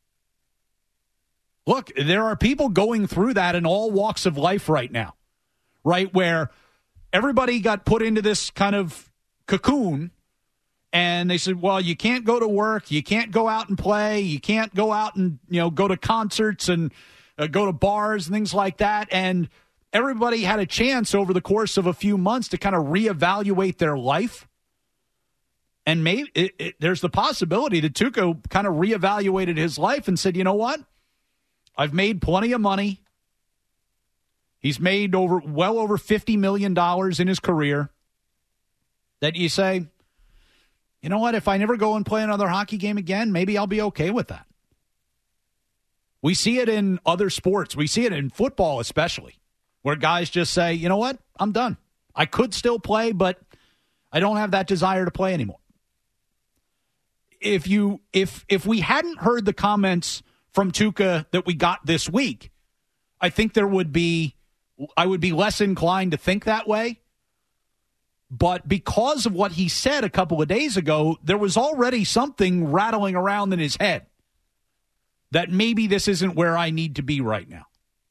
Look, there are people going through that in all walks of life right now, right? Where everybody got put into this kind of cocoon, and they said, well, you can't go to work, you can't go out and play, you can't go out and, go to concerts and go to bars and things like that. And everybody had a chance over the course of a few months to kind of reevaluate their life. And maybe there's the possibility that Tuukka kind of reevaluated his life and said, you know what? I've made plenty of money. He's made well over $50 million in his career. That you say, you know what? If I never go and play another hockey game again, maybe I'll be okay with that. We see it in other sports. We see it in football especially. where guys just say, you know what, I'm done. I could still play, but I don't have that desire to play anymore. If we hadn't heard the comments from Tuukka that we got this week, I think I would be less inclined to think that way. But because of what he said a couple of days ago, there was already something rattling around in his head that maybe this isn't where I need to be right now.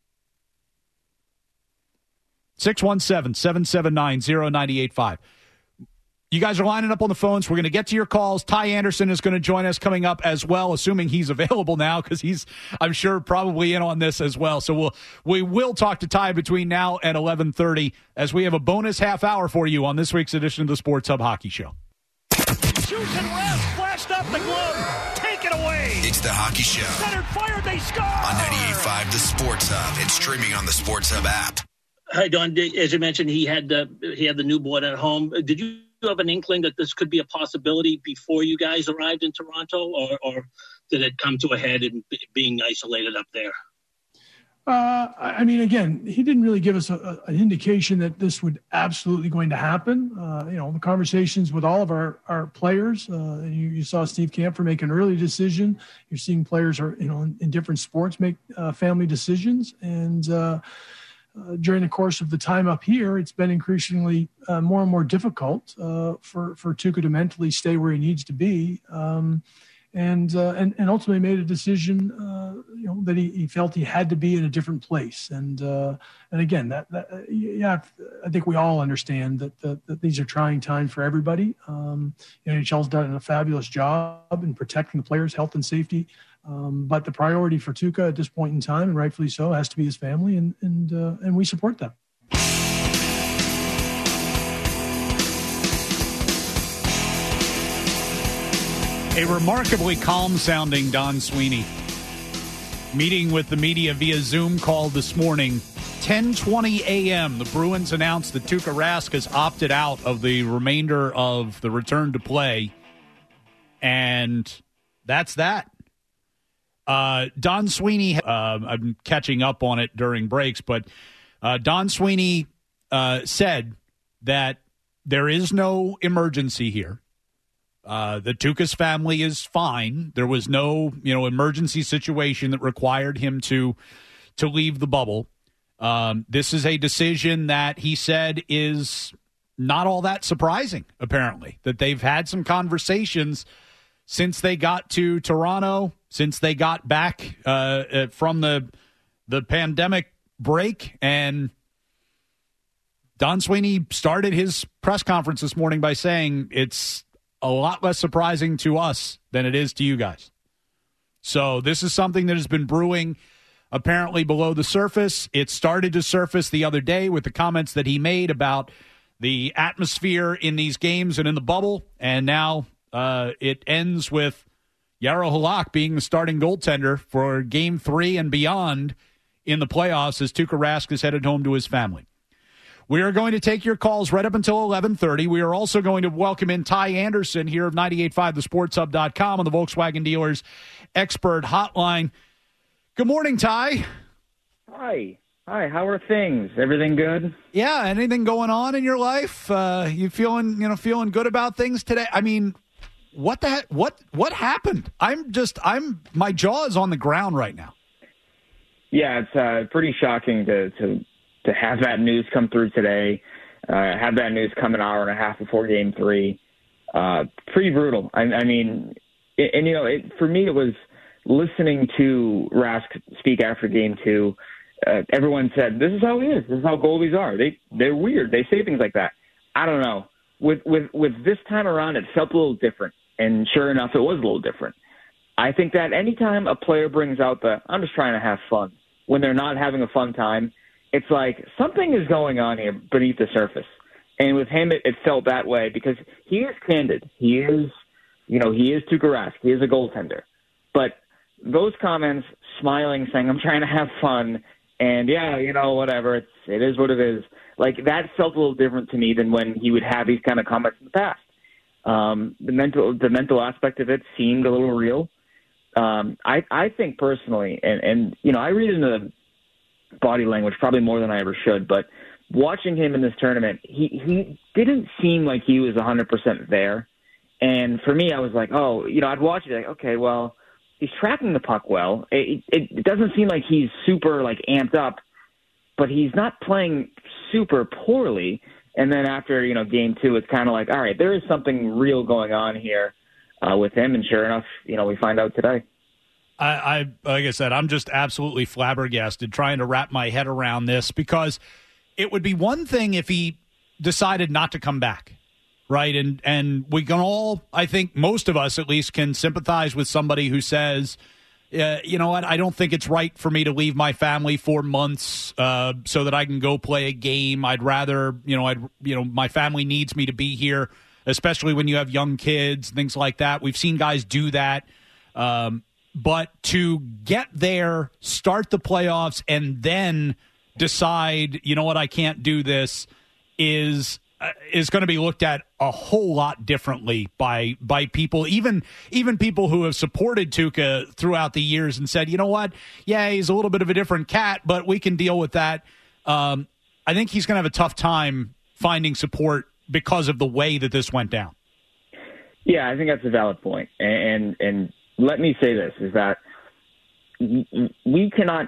617-779-0985. You guys are lining up on the phones. We're going to get to your calls. Ty Anderson is going to join us coming up as well, assuming he's available now, because he's, I'm sure, probably in on this as well. So we will talk to Ty between now and 11:30 as we have a bonus half hour for you on this week's edition of the Sports Hub Hockey Show. Shoots and Rask flashed up the glove. Take it away. It's the Hockey Show. Centered fire, they score. On 98.5 The Sports Hub and streaming on the Sports Hub app. Hi, Don. As you mentioned, he had the newborn at home. Did you have an inkling that this could be a possibility before you guys arrived in Toronto, or did it come to a head in being isolated up there? I mean, again, he didn't really give us an indication that this would absolutely going to happen. The conversations with all of our players, you saw Steve Kampfer make an early decision. You're seeing players in different sports make family decisions. And during the course of the time up here, it's been increasingly more and more difficult for Tuukka to mentally stay where he needs to be. And ultimately made a decision, that he felt he had to be in a different place. And again, I think we all understand that these are trying times for everybody. NHL's done a fabulous job in protecting the players' health and safety. But the priority for Tuukka at this point in time, and rightfully so, has to be his family, and we support that. A remarkably calm-sounding Don Sweeney. Meeting with the media via Zoom call this morning. 10:20 a.m., the Bruins announced that Tuukka Rask has opted out of the remainder of the return to play. And that's that. Don Sweeney, I'm catching up on it during breaks, but Don Sweeney said that there is no emergency here. The Tuukka's family is fine. There was no, emergency situation that required him to leave the bubble. This is a decision that he said is not all that surprising, apparently, that they've had some conversations since they got to Toronto, since they got back from the pandemic break. And Don Sweeney started his press conference this morning by saying it's a lot less surprising to us than it is to you guys. So this is something that has been brewing apparently below the surface. It started to surface the other day with the comments that he made about the atmosphere in these games and in the bubble. And now it ends with Jaro Halak being the starting goaltender for Game 3 and beyond in the playoffs as Tuukka Rask is headed home to his family. We are going to take your calls right up until 11:30. We are also going to welcome in Ty Anderson here of 98.5 thesportshub.com on the Volkswagen Dealers Expert Hotline. Good morning, Ty. Hi. How are things? Everything good? Yeah. Anything going on in your life? You feeling good about things today? I mean, what happened? My jaw is on the ground right now. Yeah, it's pretty shocking to have that news come through today, have that news come an hour and a half before Game 3. Pretty brutal. I mean, for me, it was listening to Rask speak after Game 2. Everyone said, this is how he is. This is how goalies are. They're weird. They say things like that. I don't know. With this time around, it felt a little different. And sure enough, it was a little different. I think that anytime a player brings out I'm just trying to have fun, when they're not having a fun time, it's like something is going on here beneath the surface. And with him, it felt that way because he is candid. He is Tuukka Rask. He is a goaltender. But those comments, smiling, saying, I'm trying to have fun, and whatever, it is what it is. Like, that felt a little different to me than when he would have these kind of comments in the past. The mental aspect of it seemed a little real. I think personally, and I read into body language, probably more than I ever should. But watching him in this tournament, he didn't seem like he was 100% there. And for me, I was like, oh, I'd watch it like, okay, well, he's tracking the puck well. It doesn't seem like he's super like amped up, but he's not playing super poorly. And then after, game 2, it's kind of like, all right, there is something real going on here with him. And sure enough, we find out today. I like I said, I'm just absolutely flabbergasted trying to wrap my head around this, because it would be one thing if he decided not to come back, right? And we can all, I think most of us at least, can sympathize with somebody who says, you know what, I don't think it's right for me to leave my family for months so that I can go play a game. I'd rather, my family needs me to be here, especially when you have young kids, things like that. We've seen guys do that. But to get there, start the playoffs, and then decide, you know what, I can't do this, is going to be looked at a whole lot differently by people, even people who have supported Tuukka throughout the years and said, you know what, yeah, he's a little bit of a different cat, but we can deal with that. I think he's going to have a tough time finding support because of the way that this went down. Yeah, I think that's a valid point. And let me say this, is that we cannot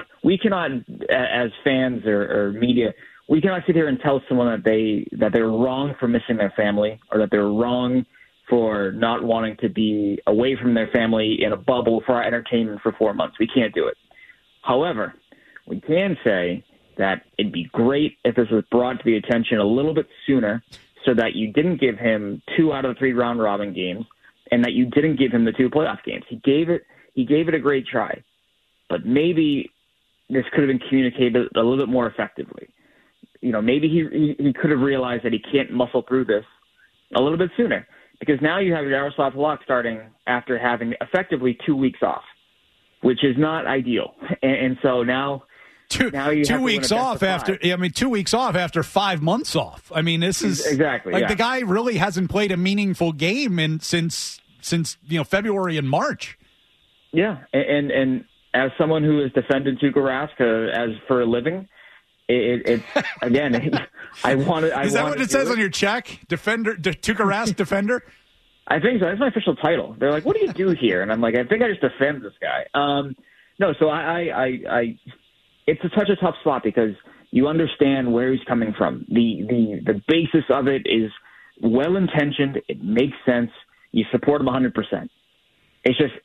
as fans or media, we cannot sit here and tell someone that they're wrong for missing their family, or that they're wrong for not wanting to be away from their family in a bubble for our entertainment for 4 months. We can't do it. However, we can say that it'd be great if this was brought to the attention a little bit sooner, so that you didn't give him 2 out of 3 round robin games, and that you didn't give him the 2 playoff games. He gave it a great try, but maybe this could have been communicated a little bit more effectively. Maybe he could have realized that he can't muscle through this a little bit sooner, because now you have Yaroslav Halak starting after having effectively 2 weeks off, which is not ideal. And so now you 2 weeks off after 2 weeks off after 5 months off. I mean, this is exactly like the guy really hasn't played a meaningful game since February and March. Yeah, and as someone who has defended Tuukka Rask as for a living, it's again, I want to. Is that what it says on your check? Defender, Tuukka Rask defender. I think so. That's my official title. They're like, "What do you do here?" And I'm like, "I think I just defend this guy." No, so I it's such a tough spot, because you understand where he's coming from. The basis of it is well intentioned. It makes sense. You support him 100%. It's just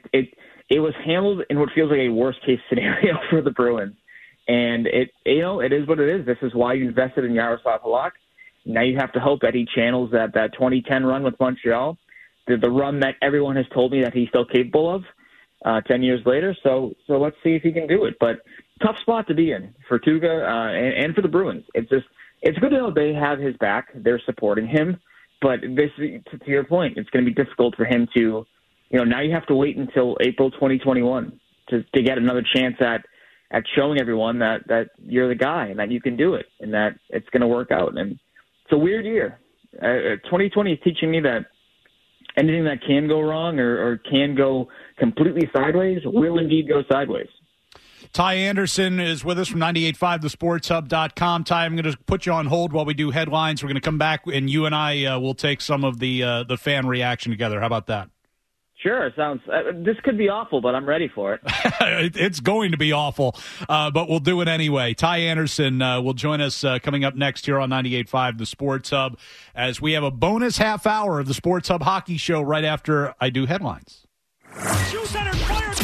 it was handled in what feels like a worst case scenario for the Bruins, and it is what it is. This is why you invested in Yaroslav Halak. Now you have to hope that he channels that 2010 run with Montreal, the run that everyone has told me that he's still capable of 10 years later. So let's see if he can do it. But tough spot to be in for Tuukka and for the Bruins. It's good to know they have his back. They're supporting him. But this, to your point, it's going to be difficult for him to, now you have to wait until April 2021 to get another chance at showing everyone that you're the guy and that you can do it and that it's going to work out. And it's a weird year. 2020 is teaching me that anything that can go wrong or can go completely sideways will indeed go sideways. Ty Anderson is with us from 98.5 thesportshub.com. Ty, I'm going to put you on hold while we do headlines. We're going to come back, and you and I will take some of the fan reaction together. How about that? Sure. Sounds. This could be awful, but I'm ready for it. It's going to be awful, but we'll do it anyway. Ty Anderson will join us coming up next here on 98.5 The Sports Hub, as we have a bonus half hour of the Sports Hub Hockey Show right after I do headlines. Shoe center fires.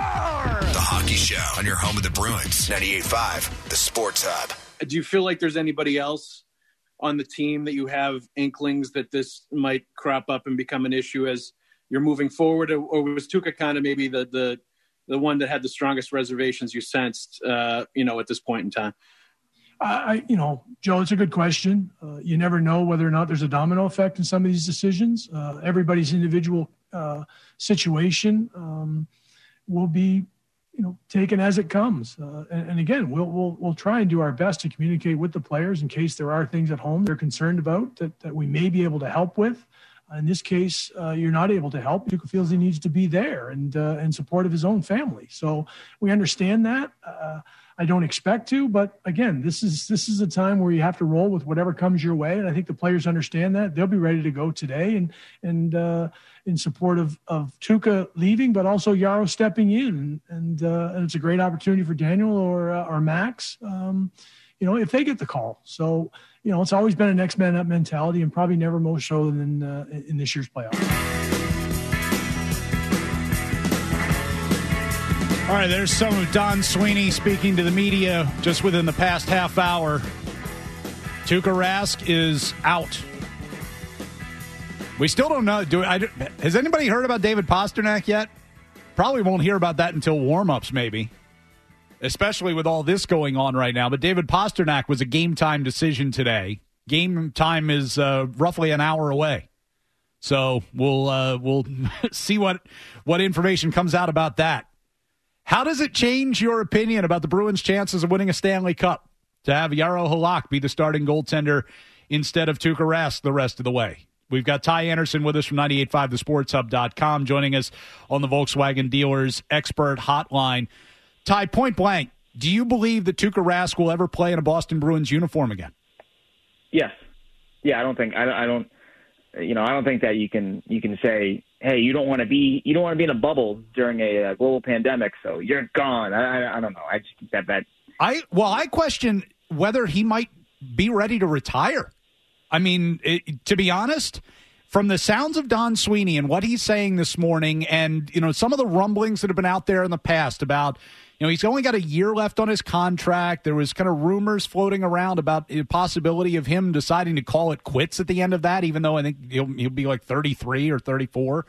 The Hockey Show on your home of the Bruins. 98.5 The Sports Hub. Do you feel like there's anybody else on the team that you have inklings that this might crop up and become an issue as you're moving forward, or was Tuukka kind of maybe the one that had the strongest reservations you sensed, at this point in time? Joe, it's a good question. You never know whether or not there's a domino effect in some of these decisions. Everybody's individual situation will be, taken as it comes. And again, we'll try and do our best to communicate with the players in case there are things at home they're concerned about that we may be able to help with. In this case, you're not able to help. Tuukka feels he needs to be there and in support of his own family. So we understand that. I don't expect to, but again, this is a time where you have to roll with whatever comes your way, and I think the players understand that. They'll be ready to go today, and in support of Tuukka leaving, but also Yaro stepping in, and it's a great opportunity for Daniel or Max, if they get the call. So, it's always been a next man up mentality, and probably never more so than in this year's playoff. All right, there's some of Don Sweeney speaking to the media just within the past half hour. Tuukka Rask is out. We still don't know. Has anybody heard about David Pastrnak yet? Probably won't hear about that until warm-ups, maybe, especially with all this going on right now. But David Pastrnak was a game-time decision today. Game time is roughly an hour away. So we'll see what information comes out about that. How does it change your opinion about the Bruins' chances of winning a Stanley Cup to have Jaro Halak be the starting goaltender instead of Tuukka Rask the rest of the way? We've got Ty Anderson with us from 98.5thesportshub.com joining us on the Volkswagen Dealers Expert Hotline. Ty, point blank, do you believe that Tuukka Rask will ever play in a Boston Bruins uniform again? Yes. Yeah, I don't think that you can say, hey, you don't want to be in a bubble during a global pandemic, so you're gone. I don't know. I just think that I question whether he might be ready to retire. I mean, to be honest, from the sounds of Don Sweeney and what he's saying this morning, and some of the rumblings that have been out there in the past about, he's only got a year left on his contract. There was kind of rumors floating around about the possibility of him deciding to call it quits at the end of that, even though I think he'll be like 33 or 34.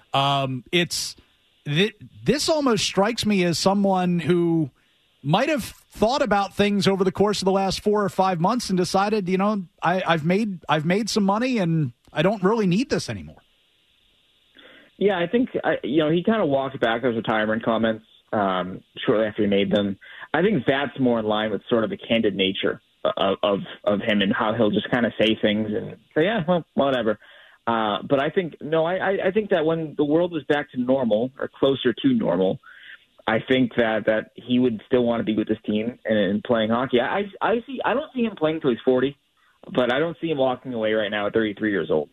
This almost strikes me as someone who might have thought about things over the course of the last 4 or 5 months and decided, I've made some money and I don't really need this anymore. Yeah, I think he kind of walked back those retirement comments shortly after he made them. I think that's more in line with sort of the candid nature of him and how he'll just kind of say things and say, yeah, well, whatever. But I think I think that when the world was back to normal or closer to normal, I think that he would still want to be with this team and playing hockey. I don't see him playing until he's 40, but I don't see him walking away right now at 33 years old.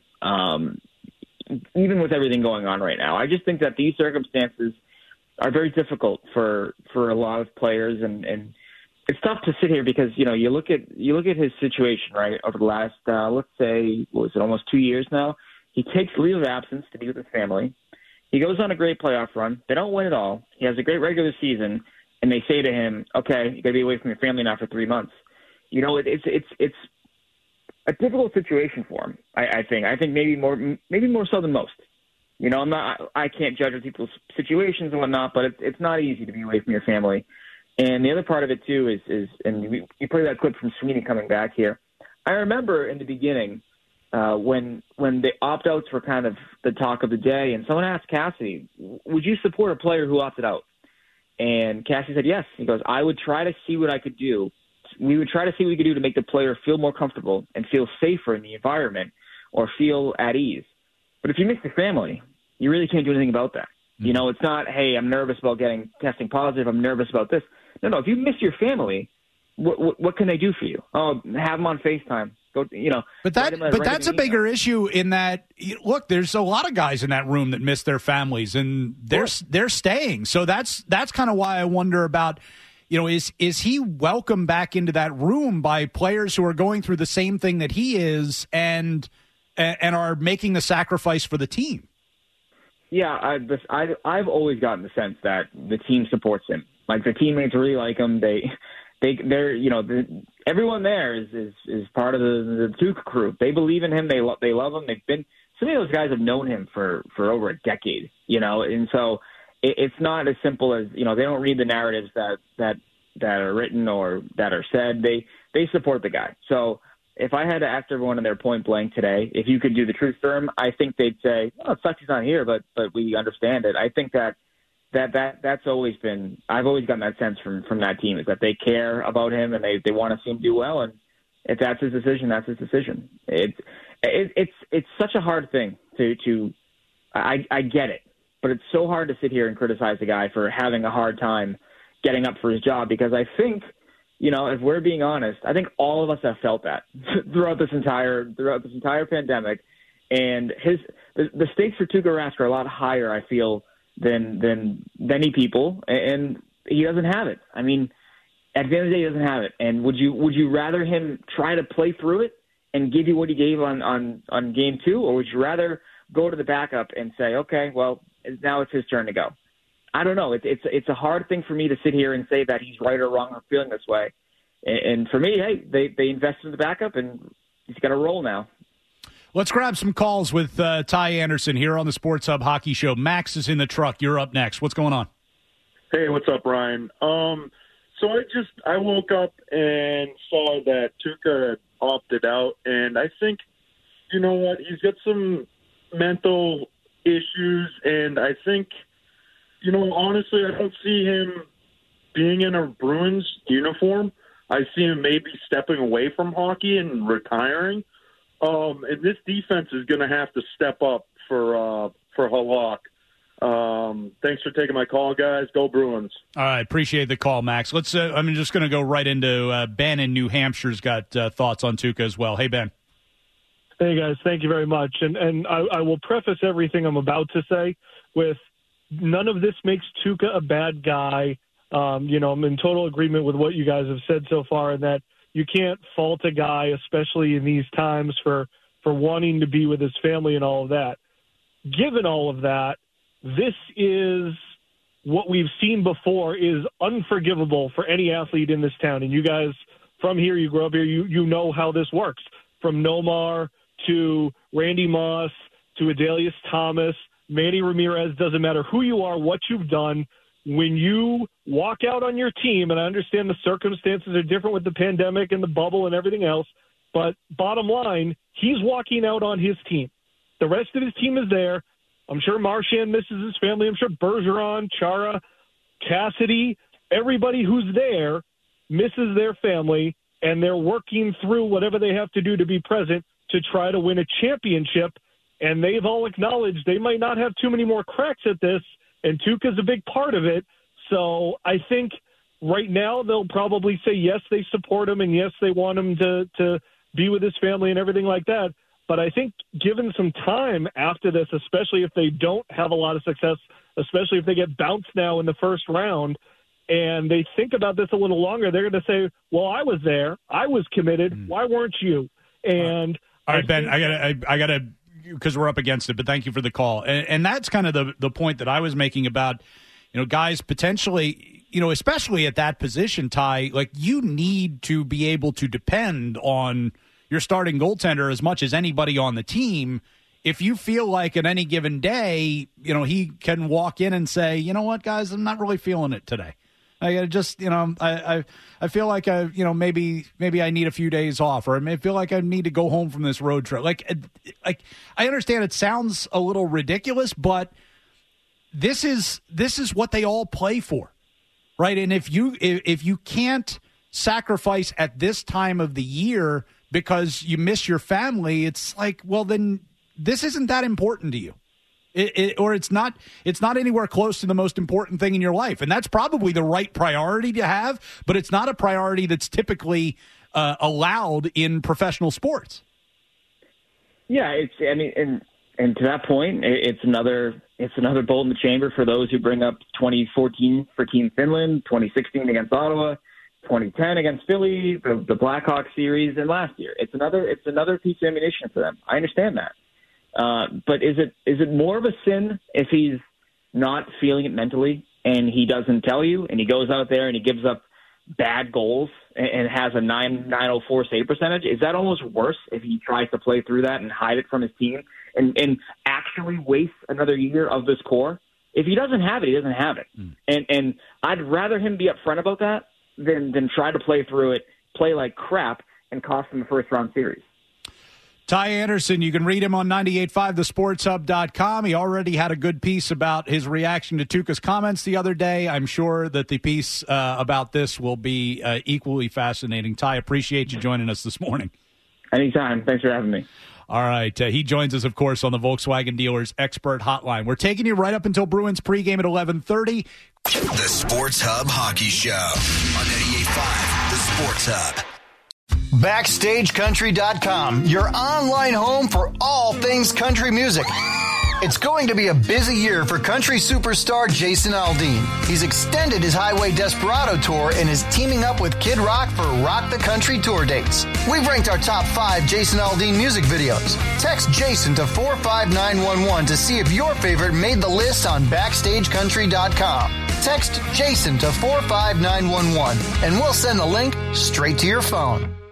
Even with everything going on right now, I just think that these circumstances are very difficult for a lot of players, and it's tough to sit here because you look at his situation right over the last let's say almost 2 years now. He takes leave of absence to be with his family. He goes on a great playoff run. They don't win it all. He has a great regular season, and they say to him, "Okay, you got to be away from your family now for 3 months." It's a difficult situation for him. I think maybe more so than most. I can't judge people's situations and whatnot, but it's not easy to be away from your family. And the other part of it too is you play that clip from Sweeney coming back here. I remember in the beginning when the opt-outs were kind of the talk of the day, and someone asked Cassidy, "Would you support a player who opted out?" And Cassidy said yes. He goes, "I would try to see what I could do. We would try to see what we could do to make the player feel more comfortable and feel safer in the environment or feel at ease. But if you miss the family, you really can't do anything about that. It's not, hey, I'm nervous about testing positive. I'm nervous about this. No. If you miss your family, what can they do for you? Oh, have them on FaceTime. Go, But that's a bigger issue in that, look, there's a lot of guys in that room that miss their families, and they're staying. So that's kind of why I wonder about, is he welcome back into that room by players who are going through the same thing that he is and are making the sacrifice for the team? Yeah, I've always gotten the sense that the team supports him. Like, the teammates really like him. They're everyone there is part of the Tuukka crew. They believe in him. They love him. Some of those guys have known him for over a decade. And so it's not as simple as they don't read the narratives that are written or that are said. They support the guy. So if I had to ask everyone in their point blank today, if you could do the truth for him, I think they'd say, "Oh, it sucks he's not here, but we understand it." I think that's always been. I've always gotten that sense from that team, is that they care about him and they want to see him do well. And if that's his decision, that's his decision. It's such a hard thing to. I get it, but it's so hard to sit here and criticize the guy for having a hard time getting up for his job, because I think, if we're being honest, I think all of us have felt that throughout this entire pandemic. And the stakes for Tuukka Rask are a lot higher, I feel, than many people, and he doesn't have it. I mean, at the end of the day, he doesn't have it. And would you rather him try to play through it and give you what he gave on game 2, or would you rather go to the backup and say, okay, well, now it's his turn to go? I don't know. It's a hard thing for me to sit here and say that he's right or wrong or feeling this way. And for me, hey, they invested in the backup, and he's got to roll now. Let's grab some calls with Ty Anderson here on the Sports Hub Hockey Show. Max is in the truck. You're up next. What's going on? Hey, what's up, Ryan? So I woke up and saw that Tuukka had opted out, and I think, you know what, he's got some mental issues, and I think, honestly, I don't see him being in a Bruins uniform. I see him maybe stepping away from hockey and retiring. And this defense is going to have to step up for Halak. Thanks for taking my call, guys. Go Bruins. All right, appreciate the call, Max. Let's. I'm just going to go right into Ben in New Hampshire's got thoughts on Tuukka as well. Hey, Ben. Hey, guys. Thank you very much. And I will preface everything I'm about to say with none of this makes Tuukka a bad guy. I'm in total agreement with what you guys have said so far, and that you can't fault a guy, especially in these times, for wanting to be with his family and all of that. Given all of that, this is what we've seen before is unforgivable for any athlete in this town. And you guys from here, you grew up here, you know how this works. From Nomar to Randy Moss to Adelius Thomas, Manny Ramirez, doesn't matter who you are, what you've done. When you walk out on your team, and I understand the circumstances are different with the pandemic and the bubble and everything else, but bottom line, he's walking out on his team. The rest of his team is there. I'm sure Marchand misses his family. I'm sure Bergeron, Chara, Cassidy, everybody who's there misses their family, and they're working through whatever they have to do to be present to try to win a championship. And they've all acknowledged they might not have too many more cracks at this, and Tuukka's a big part of it. So I think right now they'll probably say, yes, they support him, and yes, they want him to be with his family and everything like that. But I think given some time after this, especially if they don't have a lot of success, especially if they get bounced now in the first round, and they think about this a little longer, they're going to say, well, I was there. I was committed. Why weren't you? And all right, Ben, I got to, because we're up against it, but thank you for the call. And that's kind of the point that I was making about, guys potentially, especially at that position, Ty, like you need to be able to depend on your starting goaltender as much as anybody on the team. If you feel like at any given day, he can walk in and say, you know what, guys, I'm not really feeling it today. I just, I feel like maybe I need a few days off, or I may feel like I need to go home from this road trip. Like I understand it sounds a little ridiculous, but this is what they all play for, right? And if you can't sacrifice at this time of the year because you miss your family, it's like, well, then this isn't that important to you. Or it's not anywhere close to the most important thing in your life. And that's probably the right priority to have, but it's not a priority that's typically allowed in professional sports. Yeah, and to that point, it's another bolt in the chamber for those who bring up 2014 for Team Finland, 2016 against Ottawa, 2010 against Philly, the Blackhawks series, and last year. It's another piece of ammunition for them. I understand that. But is it more of a sin if he's not feeling it mentally and he doesn't tell you and he goes out there and he gives up bad goals and has a 904 save percentage? Is that almost worse if he tries to play through that and hide it from his team and actually waste another year of this core? If he doesn't have it, he doesn't have it. And I'd rather him be upfront about that than try to play through it, play like crap, and cost him the first-round series. Ty Anderson, you can read him on 98.5thesportshub.com. He already had a good piece about his reaction to Tuukka's comments the other day. I'm sure that the piece about this will be equally fascinating. Ty, appreciate you joining us this morning. Anytime. Thanks for having me. All right. He joins us, of course, on the Volkswagen Dealers Expert Hotline. We're taking you right up until Bruins pregame at 11:30. The Sports Hub Hockey Show on 98.5 The Sports Hub. BackstageCountry.com, your online home for all things country music. It's going to be a busy year for country superstar Jason Aldean. He's extended his Highway Desperado tour and is teaming up with Kid Rock for Rock the Country tour dates. We've ranked our top 5 Jason Aldean music videos. Text Jason to 45911 to see if your favorite made the list on BackstageCountry.com. Text Jason to 45911 and we'll send the link straight to your phone.